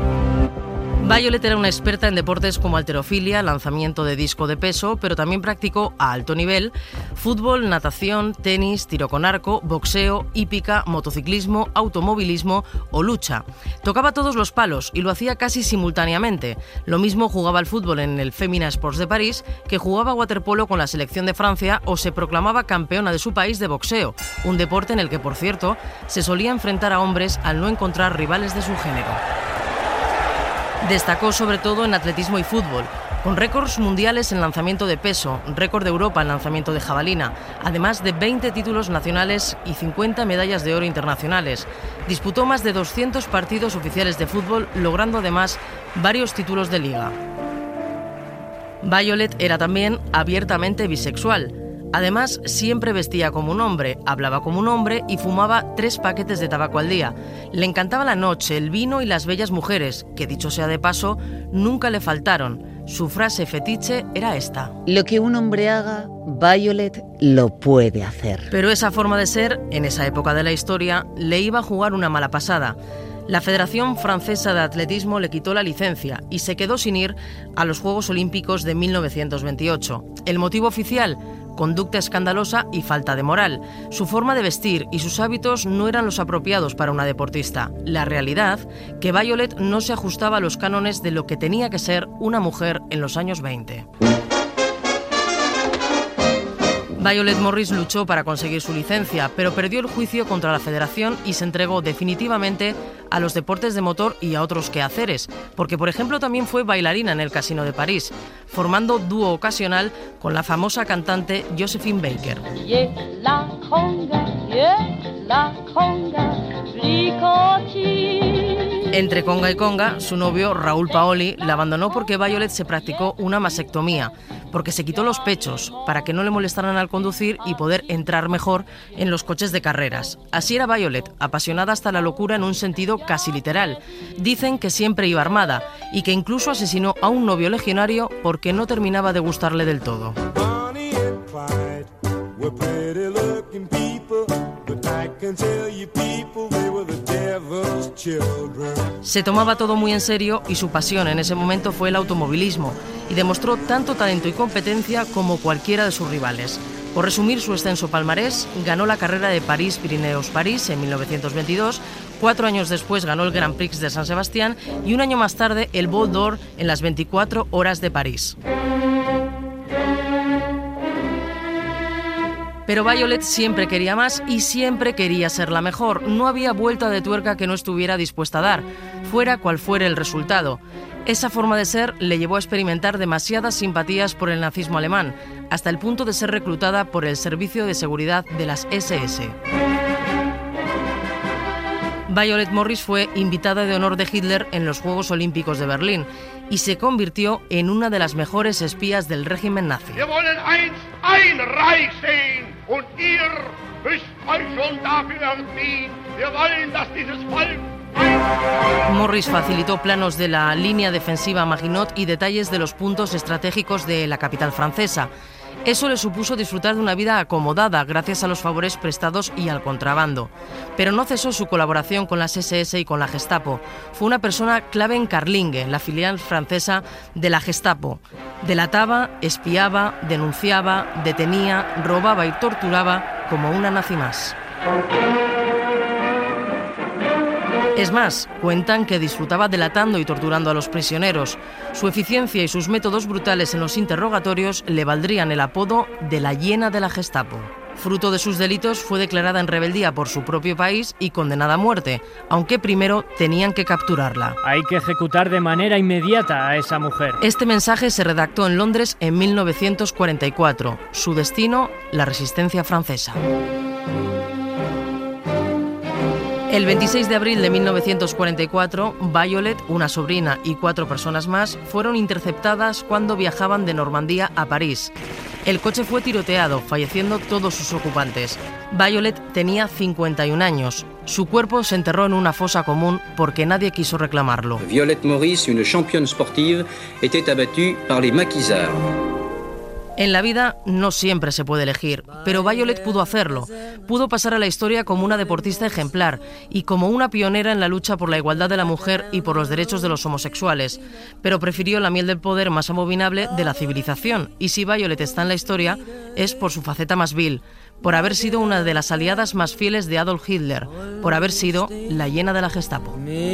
Violet era una experta en deportes como halterofilia, lanzamiento de disco de peso, pero también practicó a alto nivel fútbol, natación, tenis, tiro con arco, boxeo, hípica, motociclismo, automovilismo o lucha. Tocaba todos los palos y lo hacía casi simultáneamente. Lo mismo jugaba al fútbol en el Femina Sports de París, que jugaba waterpolo con la selección de Francia o se proclamaba campeona de su país de boxeo, un deporte en el que, por cierto, se solía enfrentar a hombres al no encontrar rivales de su género. Destacó sobre todo en atletismo y fútbol, con récords mundiales en lanzamiento de peso, récord de Europa en lanzamiento de jabalina, además de veinte títulos nacionales y cincuenta medallas de oro internacionales. Disputó más de doscientos partidos oficiales de fútbol, logrando además varios títulos de liga. Violet era también abiertamente bisexual. Además, siempre vestía como un hombre, hablaba como un hombre y fumaba tres paquetes de tabaco al día. Le encantaba la noche, el vino y las bellas mujeres, que dicho sea de paso, nunca le faltaron. Su frase fetiche era esta: lo que un hombre haga, Violet lo puede hacer. Pero esa forma de ser, en esa época de la historia, le iba a jugar una mala pasada. La Federación Francesa de Atletismo le quitó la licencia y se quedó sin ir a los Juegos Olímpicos de mil novecientos veintiocho. El motivo oficial: conducta escandalosa y falta de moral. Su forma de vestir y sus hábitos no eran los apropiados para una deportista. La realidad, que Violet no se ajustaba a los cánones de lo que tenía que ser una mujer en los años veinte. Violet Morris luchó para conseguir su licencia, pero perdió el juicio contra la federación y se entregó definitivamente a los deportes de motor y a otros quehaceres, porque por ejemplo también fue bailarina en el Casino de París, formando dúo ocasional con la famosa cantante Josephine Baker. Entre conga y conga, su novio Raúl Paoli la abandonó porque Violet se practicó una mastectomía, porque se quitó los pechos para que no le molestaran al conducir y poder entrar mejor en los coches de carreras. Así era Violet, apasionada hasta la locura en un sentido casi literal. Dicen que siempre iba armada y que incluso asesinó a un novio legionario porque no terminaba de gustarle del todo. Se tomaba todo muy en serio y su pasión en ese momento fue el automovilismo y demostró tanto talento y competencia como cualquiera de sus rivales. Por resumir su extenso palmarés, ganó la carrera de París-Pirineos-París en mil novecientos veintidós, cuatro años después ganó el Grand Prix de San Sebastián y un año más tarde el Bol d'Or en las veinticuatro horas de París. Pero Violet siempre quería más y siempre quería ser la mejor. No había vuelta de tuerca que no estuviera dispuesta a dar, fuera cual fuera el resultado. Esa forma de ser le llevó a experimentar demasiadas simpatías por el nazismo alemán, hasta el punto de ser reclutada por el Servicio de Seguridad de las ese ese. Violet Morris fue invitada de honor de Hitler en los Juegos Olímpicos de Berlín y se convirtió en una de las mejores espías del régimen nazi. Morris facilitó planos de la línea defensiva Maginot y detalles de los puntos estratégicos de la capital francesa. Eso le supuso disfrutar de una vida acomodada gracias a los favores prestados y al contrabando. Pero no cesó su colaboración con las ese ese y con la Gestapo. Fue una persona clave en Carlingue, la filial francesa de la Gestapo. Delataba, espiaba, denunciaba, detenía, robaba y torturaba como una nazi más. Es más, cuentan que disfrutaba delatando y torturando a los prisioneros. Su eficiencia y sus métodos brutales en los interrogatorios le valdrían el apodo de la hiena de la Gestapo. Fruto de sus delitos, fue declarada en rebeldía por su propio país y condenada a muerte, aunque primero tenían que capturarla. Hay que ejecutar de manera inmediata a esa mujer. Este mensaje se redactó en Londres en mil novecientos cuarenta y cuatro. Su destino, la resistencia francesa. El veintiséis de abril de mil novecientos cuarenta y cuatro, Violet, una sobrina y cuatro personas más fueron interceptadas cuando viajaban de Normandía a París. El coche fue tiroteado, falleciendo todos sus ocupantes. Violet tenía cincuenta y un años. Su cuerpo se enterró en una fosa común porque nadie quiso reclamarlo. Violette Maurice, una championne sportive, était abattue par les maquisards. En la vida no siempre se puede elegir, pero Violet pudo hacerlo. Pudo pasar a la historia como una deportista ejemplar y como una pionera en la lucha por la igualdad de la mujer y por los derechos de los homosexuales, pero prefirió la miel del poder más abominable de la civilización. Y si Violet está en la historia, es por su faceta más vil, por haber sido una de las aliadas más fieles de Adolf Hitler, por haber sido la hiena de la Gestapo.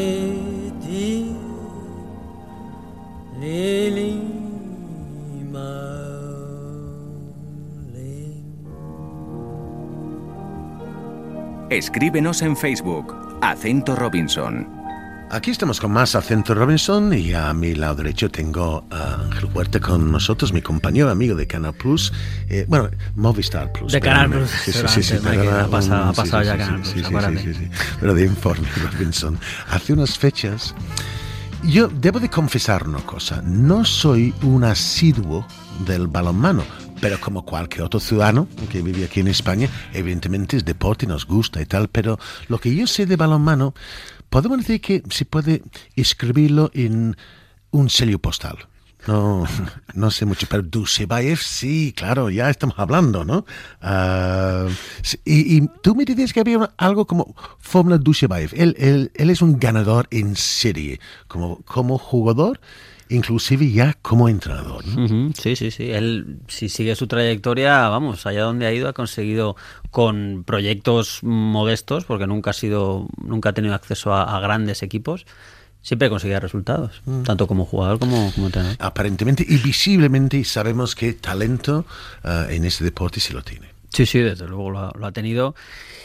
Escríbenos en Facebook, Acento Robinson. Aquí estamos con más Acento Robinson y a mi lado derecho tengo a Ángel Huerta con nosotros, mi compañero amigo de Canal Plus, eh, bueno, Movistar Plus. De Canal Plus, sí, sí, sí, sí, ha pasado, ha pasado sí, ya sí, Canal sí, Plus, sí, sí, sí, sí, pero de Informe Robinson. Hace unas fechas, yo debo de confesar una cosa, no soy un asiduo del balonmano, pero como cualquier otro ciudadano que vive aquí en España, evidentemente es deporte, nos gusta y tal, pero lo que yo sé de balonmano, podemos decir que se puede escribirlo en un sello postal. No, no sé mucho, pero Dushebaev sí, claro, ya estamos hablando, ¿no? Uh, y, y tú me dices que había algo como Fórmula Dushebaev. Él, él, él es un ganador en serie, como, como jugador, inclusive ya como entrenador, ¿no? Uh-huh, sí, sí, sí. Él, si sigue su trayectoria, vamos, allá donde ha ido, ha conseguido con proyectos modestos, porque nunca ha sido, nunca ha tenido acceso a, a grandes equipos, siempre conseguía resultados, mm. tanto como jugador como, como entrenador. Aparentemente y visiblemente sabemos que talento uh, en este deporte sí lo tiene. Sí, sí, desde luego lo ha, lo ha tenido.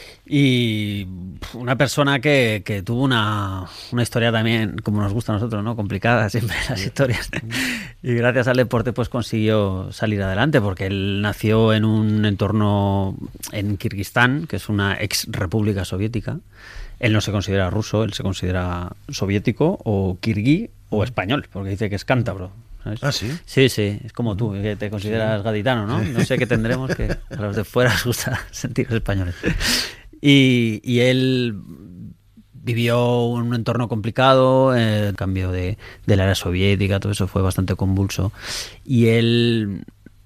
Y una persona que, que tuvo una, una historia también, como nos gusta a nosotros, ¿no? Complicada siempre las historias. Y gracias al deporte pues consiguió salir adelante, porque él nació en un entorno en Kirguistán, que es una ex república soviética. Él no se considera ruso, él se considera soviético o kirguí o español, porque dice que es cántabro. ¿Sabes? ¿Ah, sí? Sí, sí, es como tú, que te consideras gaditano, ¿no? No sé qué tendremos, que a los de fuera les gusta sentirse españoles. Y, y él vivió en un entorno complicado, el cambio de, de la era soviética, todo eso fue bastante convulso. Y él,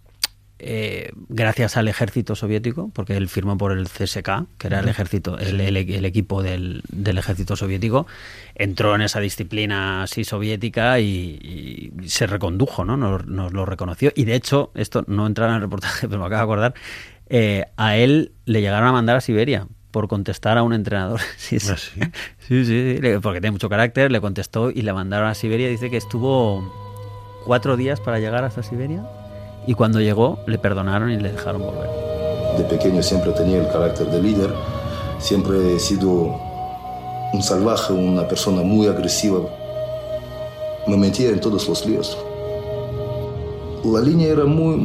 eh, gracias al ejército soviético, porque él firmó por el C S K, que era el ejército, el, el, el equipo del, del ejército soviético, entró en esa disciplina así soviética y, y se recondujo, ¿no? Nos, nos lo reconoció. Y de hecho, esto no entraba en el reportaje, pero me acabo de acordar, eh, a él le llegaron a mandar a Siberia por contestar a un entrenador. Sí, sí. ¿Ah, sí? Sí, sí, sí, porque tiene mucho carácter, le contestó y le mandaron a Siberia. Dice que estuvo cuatro días para llegar hasta Siberia y cuando llegó le perdonaron y le dejaron volver. De pequeño siempre tenía el carácter de líder, siempre he sido un salvaje, una persona muy agresiva. Me metía en todos los líos. La línea era muy,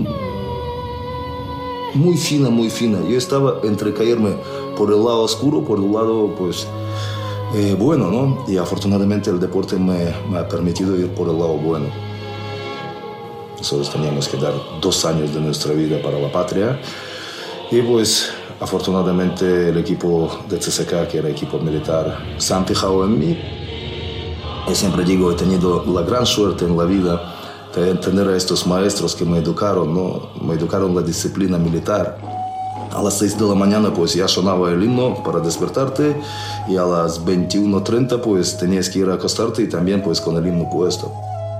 muy fina, muy fina. Yo estaba entre caerme por el lado oscuro, por el lado, pues, eh, bueno, ¿no? Y afortunadamente el deporte me, me ha permitido ir por el lado bueno. Nosotros teníamos que dar dos años de nuestra vida para la patria. Y pues, afortunadamente el equipo de C S K, que era equipo militar, se han fijado en mí. Y siempre digo, he tenido la gran suerte en la vida eh, tener a estos maestros que me educaron, ¿no? Me educaron la disciplina militar. A las seis de la mañana pues ya sonaba el himno para despertarte y a las veintiuno treinta pues tenías que ir a acostarte y también pues con el himno puesto.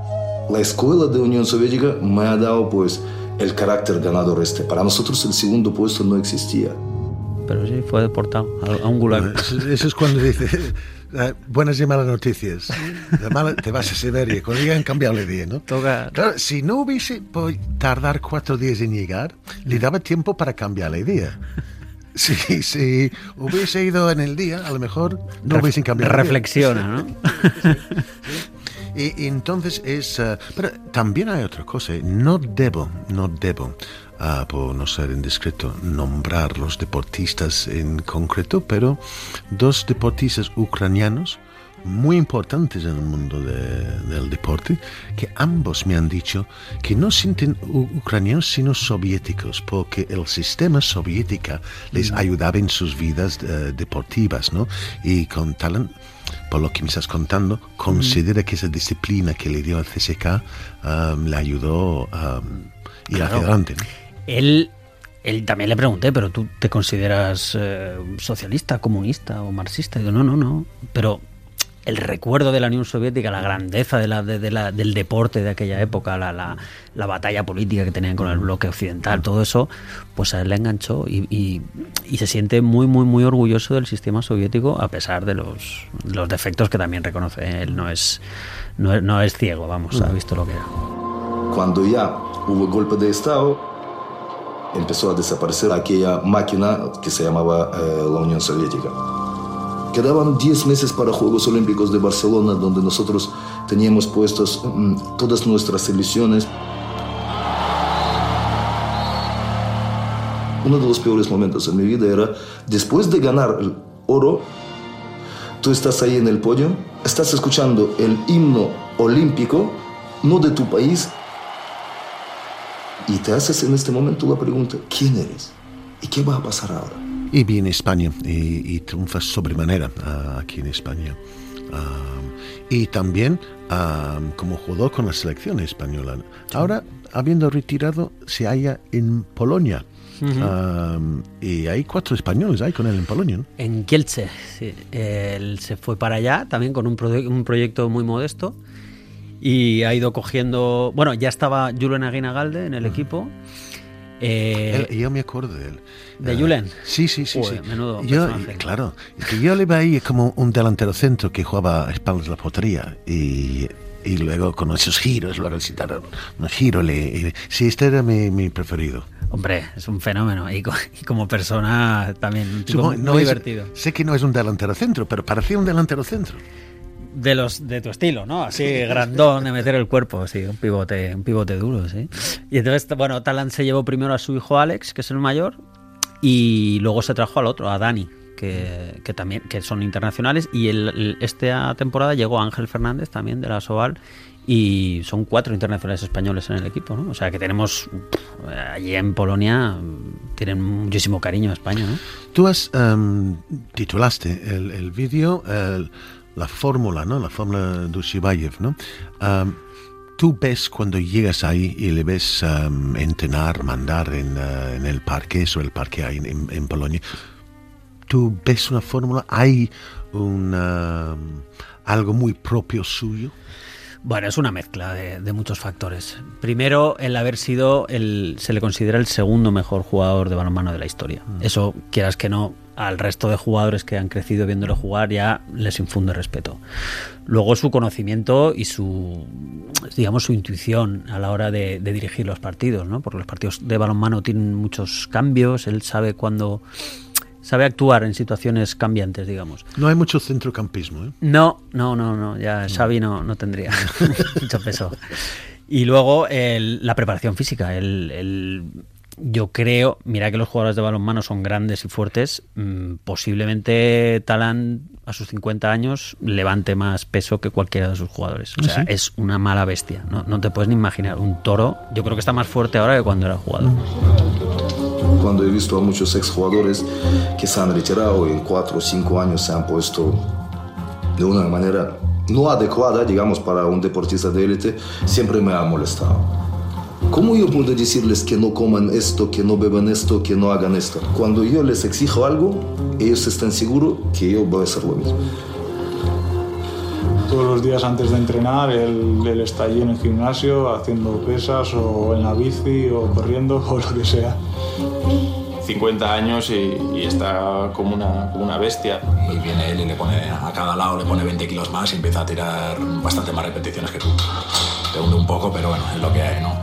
La escuela de Unión Soviética me ha dado pues el carácter ganador este. Para nosotros el segundo puesto no existía. Pero sí, fue deportado a un gulag. Eso, eso es cuando dice eh, buenas y malas noticias. De mala, te vas a Siberia, cuando llegan cambiado el día, ¿no? Toca... Claro, si no hubiese podido tardar cuatro días en llegar, le daba tiempo para cambiar la idea. Si, si hubiese ido en el día, a lo mejor no Ref, hubiesen cambiado. Reflexiona, ¿no? Sí, sí. Y, y entonces es... Uh, pero también hay otra cosa. No debo, no debo, uh, por no ser indiscreto, nombrar los deportistas en concreto, pero dos deportistas ucranianos muy importantes en el mundo de, del deporte, que ambos me han dicho que no sienten ucranianos sino soviéticos, porque el sistema soviético les ayudaba en sus vidas uh, deportivas, ¿no? Y con talent, por lo que me estás contando, considera que esa disciplina que le dio al C S K um, le ayudó a um, ir claro. hacia adelante, ¿no? Él, él también le pregunté, pero tú te consideras eh, socialista, comunista o marxista. Y yo, no, no, no. Pero el recuerdo de la Unión Soviética, la grandeza de la, de, de la, del deporte de aquella época, la, la, la batalla política que tenían con el bloque occidental, todo eso, pues a él le enganchó y, y, y se siente muy, muy, muy orgulloso del sistema soviético, a pesar de los, los defectos que también reconoce. Él no es, no es, no es ciego, vamos, ha visto lo que era. Cuando ya hubo golpe de Estado, empezó a desaparecer aquella máquina que se llamaba eh, la Unión Soviética. Quedaban diez meses para Juegos Olímpicos de Barcelona, donde nosotros teníamos puestos um, todas nuestras selecciones. Uno de los peores momentos en mi vida era, después de ganar el oro, tú estás ahí en el podio, estás escuchando el himno olímpico, no de tu país, y te haces en este momento la pregunta, ¿quién eres? ¿Y qué va a pasar ahora? Y viene España y, y triunfa sobremanera uh, aquí en España. Um, y también um, como jugó con la selección española. Ahora, habiendo retirado, se halla en Polonia. Uh-huh. Um, y hay cuatro españoles hay con él en Polonia, ¿no? En Kielce, sí. Él se fue para allá también con un, proye- un proyecto muy modesto y ha ido cogiendo... Bueno, ya estaba Julen Aguinagalde en el uh-huh. equipo. Eh, el, yo me acuerdo de él. ¿De uh, Julen? Sí, sí, sí. Uy, sí. Menudo yo, claro, que yo le veía como un delantero centro que jugaba a espaldas de la portería y, y luego con esos giros, luego necesitaron un giro. Le, le, sí, este era mi, mi preferido. Hombre, es un fenómeno y, y como persona también un tipo Supongo, no muy es, divertido. Sé que no es un delantero centro, pero parecía un delantero centro. De los de tu estilo, ¿no? Así grandón de meter el cuerpo, sí, un pivote, un pivote duro, sí. Y entonces, bueno, Talant se llevó primero a su hijo Alex, que es el mayor, y luego se trajo al otro, a Dani, que, que también que son internacionales, y el, el, esta temporada llegó Ángel Fernández también de la Soval, y son cuatro internacionales españoles en el equipo, ¿no? O sea que tenemos allí en Polonia tienen muchísimo cariño a España, ¿no? Tú has um, titulaste el, el vídeo el, la fórmula, ¿no? La fórmula Dushibayev, ¿no? Um, tú ves cuando llegas ahí y le ves um, entrenar, mandar en, uh, en el parque, eso el parque hay en, en, en Polonia. Tú ves una fórmula, hay una, um, algo muy propio suyo. Bueno, es una mezcla de, de muchos factores. Primero, el haber sido, el, se le considera el segundo mejor jugador de balonmano de la historia. Mm. Eso, quieras que no, al resto de jugadores que han crecido viéndolo jugar ya les infunde respeto. Luego su conocimiento y su, digamos, su intuición a la hora de, de dirigir los partidos, ¿no? Porque los partidos de balonmano tienen muchos cambios, él sabe cuándo... Sabe actuar en situaciones cambiantes, digamos. No hay mucho centrocampismo, ¿eh? No, no, no, no. Ya Xavi no, no tendría mucho peso. Y luego el, la preparación física. El, el, yo creo, mira que los jugadores de balonmano son grandes y fuertes. Mmm, posiblemente Talant a sus cincuenta años levante más peso que cualquiera de sus jugadores. O sea, ¿sí? Es una mala bestia. No, no te puedes ni imaginar. Un toro, yo creo que está más fuerte ahora que cuando era jugador. Cuando he visto a muchos exjugadores que se han retirado y en cuatro o cinco años se han puesto de una manera no adecuada, digamos, para un deportista de élite, siempre me ha molestado. ¿Cómo yo puedo decirles que no coman esto, que no beban esto, que no hagan esto? Cuando yo les exijo algo, ellos están seguros que yo voy a hacer lo mismo. Todos los días antes de entrenar, él, él está allí en el gimnasio haciendo pesas o en la bici o corriendo o lo que sea. cincuenta años y, y está como una, como una bestia. Y viene él y le pone a cada lado le pone veinte kilos más y empieza a tirar bastante más repeticiones que tú. Te hunde un poco, pero bueno, es lo que hay, ¿no?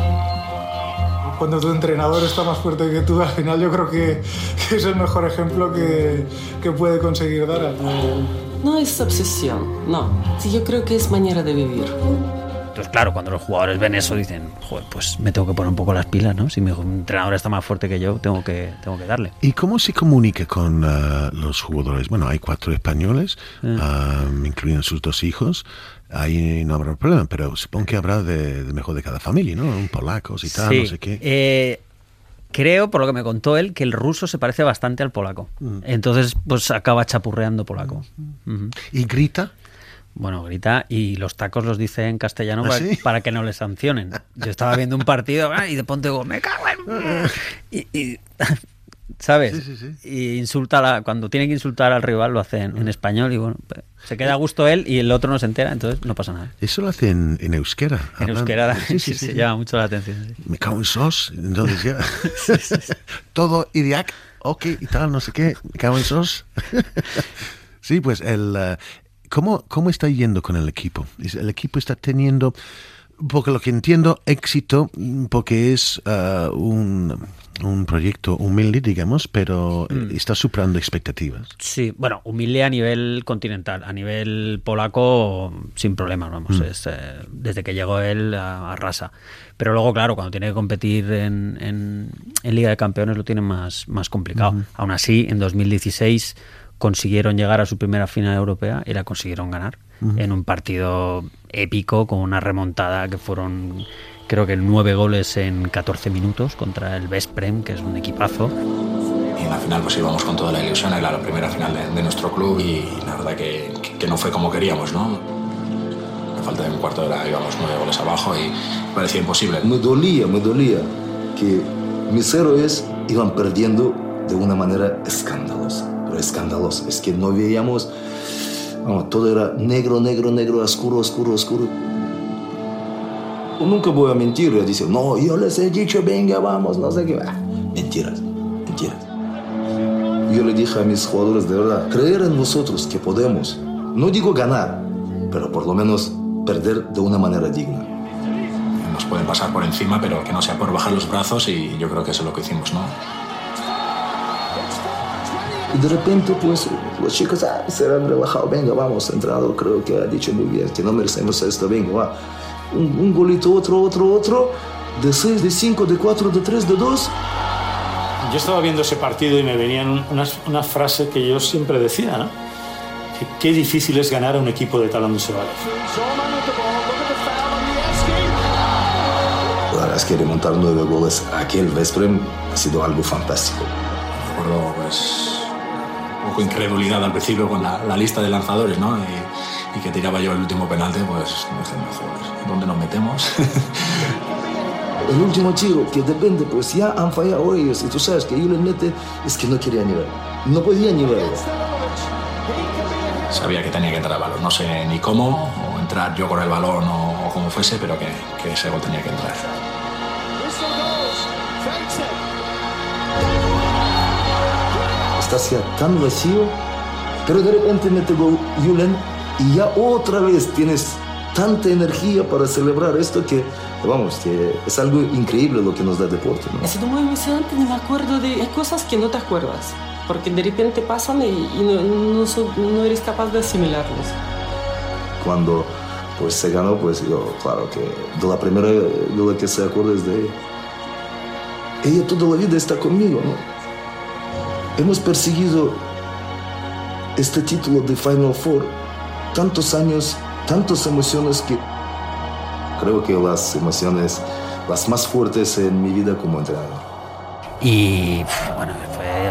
Cuando tu entrenador está más fuerte que tú, al final yo creo que, que es el mejor ejemplo que, que puede conseguir dar. No es obsesión, no. Sí, yo creo que es manera de vivir. Entonces, claro, cuando los jugadores ven eso, dicen, joder, pues me tengo que poner un poco las pilas, ¿no? Si mi entrenador está más fuerte que yo, tengo que, tengo que darle. ¿Y cómo se comunica con uh, los jugadores? Bueno, hay cuatro españoles, eh. uh, incluyendo sus dos hijos. Ahí no habrá problema, pero supongo que habrá de, de mejor de cada familia, ¿no? Un polacos y tal, sí. no sé qué. Eh, creo, por lo que me contó él, que el ruso se parece bastante al polaco. Mm. Entonces, pues acaba chapurreando polaco. Mm. Uh-huh. ¿Y grita? Bueno, grita y los tacos los dice en castellano ¿Ah, para, sí? para que no le sancionen. Yo estaba viendo un partido y de pronto digo, me cago en... Y, y, ¿sabes? Sí, sí, sí. Y insulta a la, cuando tiene que insultar al rival lo hace en, en español y bueno, se queda a gusto él y el otro no se entera, entonces no pasa nada. Eso lo hace en, en euskera. En hablan. euskera sí, sí, se sí. llama mucho la atención. Sí. Me cago en sos, entonces ya. sí, sí, sí. Todo idiac, ok y tal, no sé qué, me cago en sos. sí, pues el... Uh, ¿Cómo, ¿Cómo está yendo con el equipo? El equipo está teniendo, porque lo que entiendo, éxito, porque es uh, un, un proyecto humilde, digamos, pero mm. está superando expectativas. Sí, bueno, humilde a nivel continental, a nivel polaco, sin problemas, vamos, mm. es, eh, desde que llegó él arrasa. Pero luego, claro, cuando tiene que competir en, en, en Liga de Campeones lo tiene más, más complicado. Mm. Aún así, en dos mil dieciséis... consiguieron llegar a su primera final europea y la consiguieron ganar uh-huh. en un partido épico con una remontada que fueron creo que nueve goles en catorce minutos contra el Veszprém, que es un equipazo. Y en la final pues íbamos con toda la ilusión, era la primera final de, de nuestro club y la verdad que, que no fue como queríamos, ¿no? A falta de un cuarto de hora íbamos nueve goles abajo y parecía imposible. Me dolía, me dolía que mis héroes iban perdiendo de una manera escandalosa. Escandaloso, es que no veíamos, no, todo era negro, negro, negro, oscuro, oscuro, oscuro. Nunca voy a mentir, yo decía, no, yo les he dicho, venga, vamos, no sé qué. Ah, mentiras, mentiras. Yo le dije a mis jugadores, de verdad, creer en nosotros que podemos, no digo ganar, pero por lo menos perder de una manera digna. Nos pueden pasar por encima, pero que no sea por bajar los brazos y yo creo que eso es lo que hicimos, ¿no? Y de repente, pues, los chicos ah, se han relajado. Venga, vamos, entrenador, creo que ha dicho muy bien que no merecemos esto. Venga, va. Un, un golito, otro, otro, otro. De seis, de cinco, de cuatro, de tres, de dos. Yo estaba viendo ese partido y me venían unas, una frase que yo siempre decía, ¿no? Que qué difícil es ganar a un equipo de Talón de Sevales. La verdad es que remontar nueve goles aquí en el Veszprém ha sido algo fantástico. Recuerdo, pues... un poco incredulidad al principio con la, la lista de lanzadores, ¿no? Y, y que tiraba yo el último penalti, pues dije, joder, ¿dónde nos metemos? El último tiro, que depende, pues ya han fallado ellos, y tú sabes que yo les mete, es que no quería ni ver, no podía ni ver. Sabía que tenía que entrar al balón, no sé ni cómo, o entrar yo con el balón o, o como fuese, pero que, que ese gol tenía que entrar. Estás ya tan vacío, pero de repente mete gol Julen y ya otra vez tienes tanta energía para celebrar esto que, vamos, que es algo increíble lo que nos da el deporte, ¿no? Ha sido muy emocionante, me acuerdo de cosas que no te acuerdas, porque de repente pasan y, y no, no, no eres capaz de asimilarlos. Cuando pues se ganó, pues yo, claro que de la primera de la que se acuerda es de ella. Ella toda la vida está conmigo, ¿no? Hemos perseguido este título de Final Four tantos años, tantas emociones que creo que las emociones las más fuertes en mi vida como entrenador. Y bueno, fue,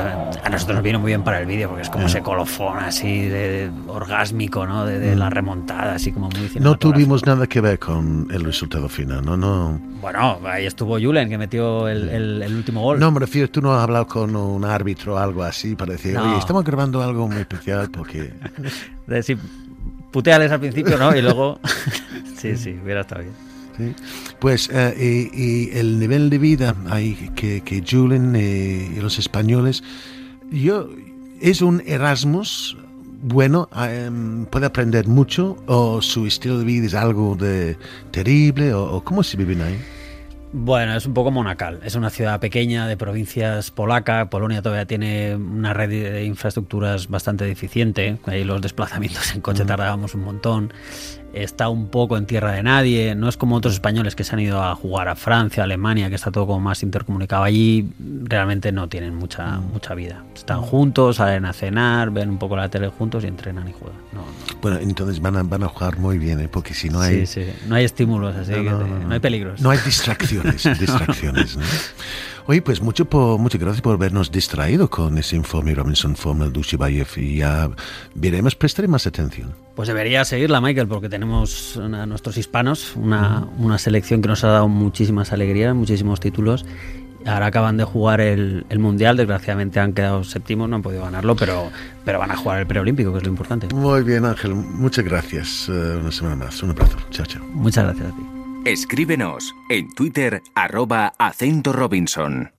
nosotros nos vino muy bien para el vídeo porque es como Yeah. ese colofón así de, de orgásmico, ¿no? De, de Mm. la remontada, así como muy No cinematográfico. tuvimos nada que ver con el resultado final, ¿no? no. Bueno, ahí estuvo Julen, que metió el, el, el último gol. No, me refiero, tú no has hablado con un árbitro o algo así para decir, No. oye, estamos grabando algo muy especial porque... De decir, puteales al principio, ¿no? Y luego... sí, sí, hubiera estado bien. Sí. Pues eh, y, y el nivel de vida ahí que, que Julen eh, y los españoles, yo es un Erasmus bueno, eh, puede aprender mucho, o su estilo de vida es algo de terrible, o, o cómo se viven ahí. Bueno, es un poco monacal. Es una ciudad pequeña de provincias polaca. Polonia todavía tiene una red de infraestructuras bastante deficiente. Ahí los desplazamientos en coche tardábamos un montón. Está un poco en tierra de nadie. No es como otros españoles que se han ido a jugar a Francia, Alemania, que está todo como más intercomunicado. Allí realmente no tienen mucha mucha vida. Están juntos, salen a cenar, ven un poco la tele juntos y entrenan y juegan. No, no. Bueno, entonces van a, van a jugar muy bien, ¿eh? Porque si no hay... Sí, sí. No hay estímulos, así no, que no, te- no, no no. hay peligros. No hay distracciones, distracciones, ¿no? Oye, pues mucho por, muchas gracias por habernos distraído con ese informe Robinson Formel Dushibayev, y ya veremos, prestaré más atención. Pues debería seguirla, Michael, porque tenemos a nuestros hispanos, una, una selección que nos ha dado muchísimas alegrías, muchísimos títulos. Ahora acaban de jugar el, el Mundial, desgraciadamente han quedado séptimos, no han podido ganarlo, pero, pero van a jugar el preolímpico, que es lo importante. Muy bien, Ángel, muchas gracias. Eh, una semana más, un abrazo. Chao, chao. Muchas gracias a ti. Escríbenos en Twitter, arroba Acento Robinson.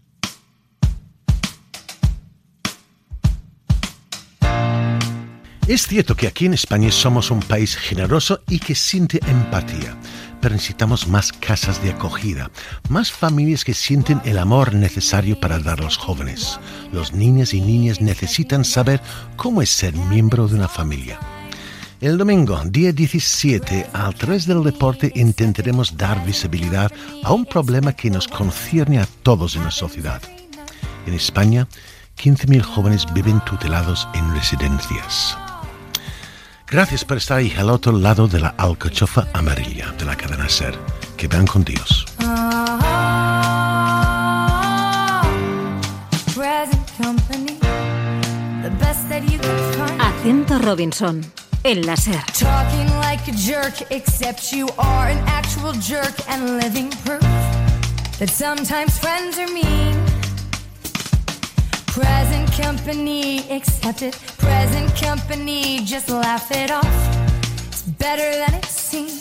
Es cierto que aquí en España somos un país generoso y que siente empatía, pero necesitamos más casas de acogida, más familias que sienten el amor necesario para dar a los jóvenes. Los niños y niñas necesitan saber cómo es ser miembro de una familia. El domingo, día diecisiete, al tres del deporte, intentaremos dar visibilidad a un problema que nos concierne a todos en la sociedad. En España, quince mil jóvenes viven tutelados en residencias. Gracias por estar ahí al otro lado de la alcachofa amarilla de la cadena SER. Que vean con Dios. Acento Robinson, en la SER. Talking like a jerk, except you are an actual jerk and living proof that sometimes friends are mean. Present company, accept it. Present company, just laugh it off. It's better than it seems.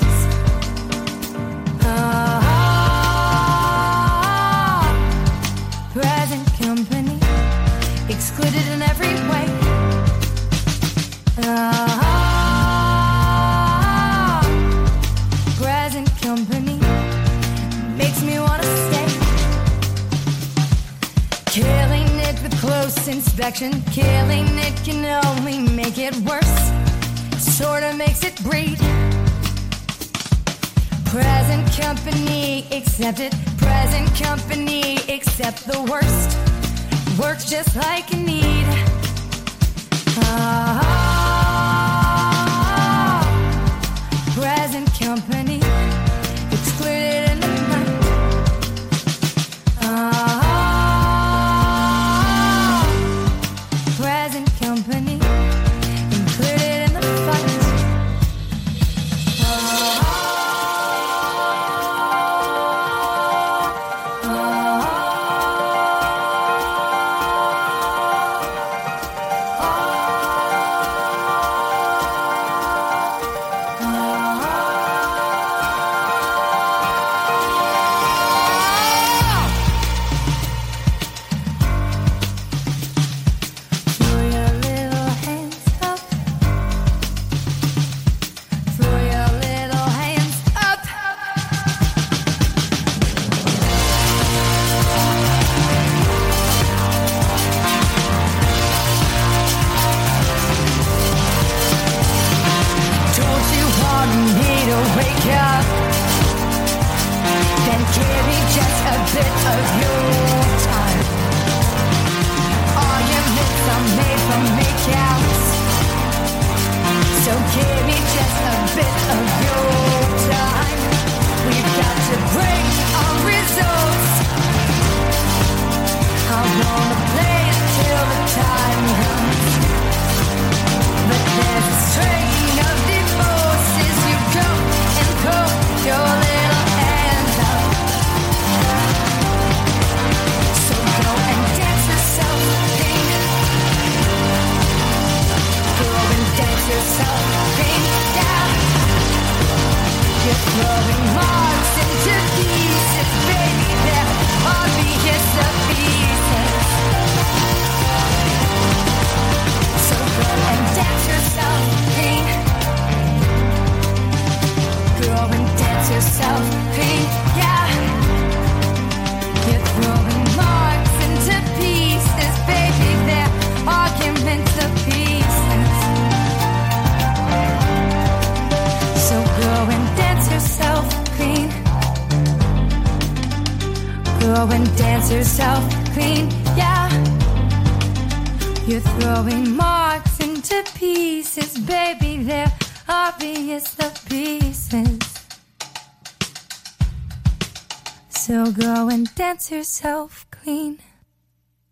Ah, present company, excluded in every way. Ah, present company makes me wanna stay. Killing it with close inspection, killing it can only make it worse. Sorta makes it breed. Present company, accept it. Present company, accept the worst. Works just like a need. Ah, present company, excluded in the night. Ah, present company, included in the fight. Throw your little hands up. Throw your little hands up. Don't you want me to wake up? Then give me just a bit of your time. Arguments are made from makeouts, so give me just a bit of your time. We've got to break our results. I wanna play it till the go and dance yourself clean, yeah. You're throwing marks into pieces, baby, they're obvious, the pieces. So go and dance yourself clean.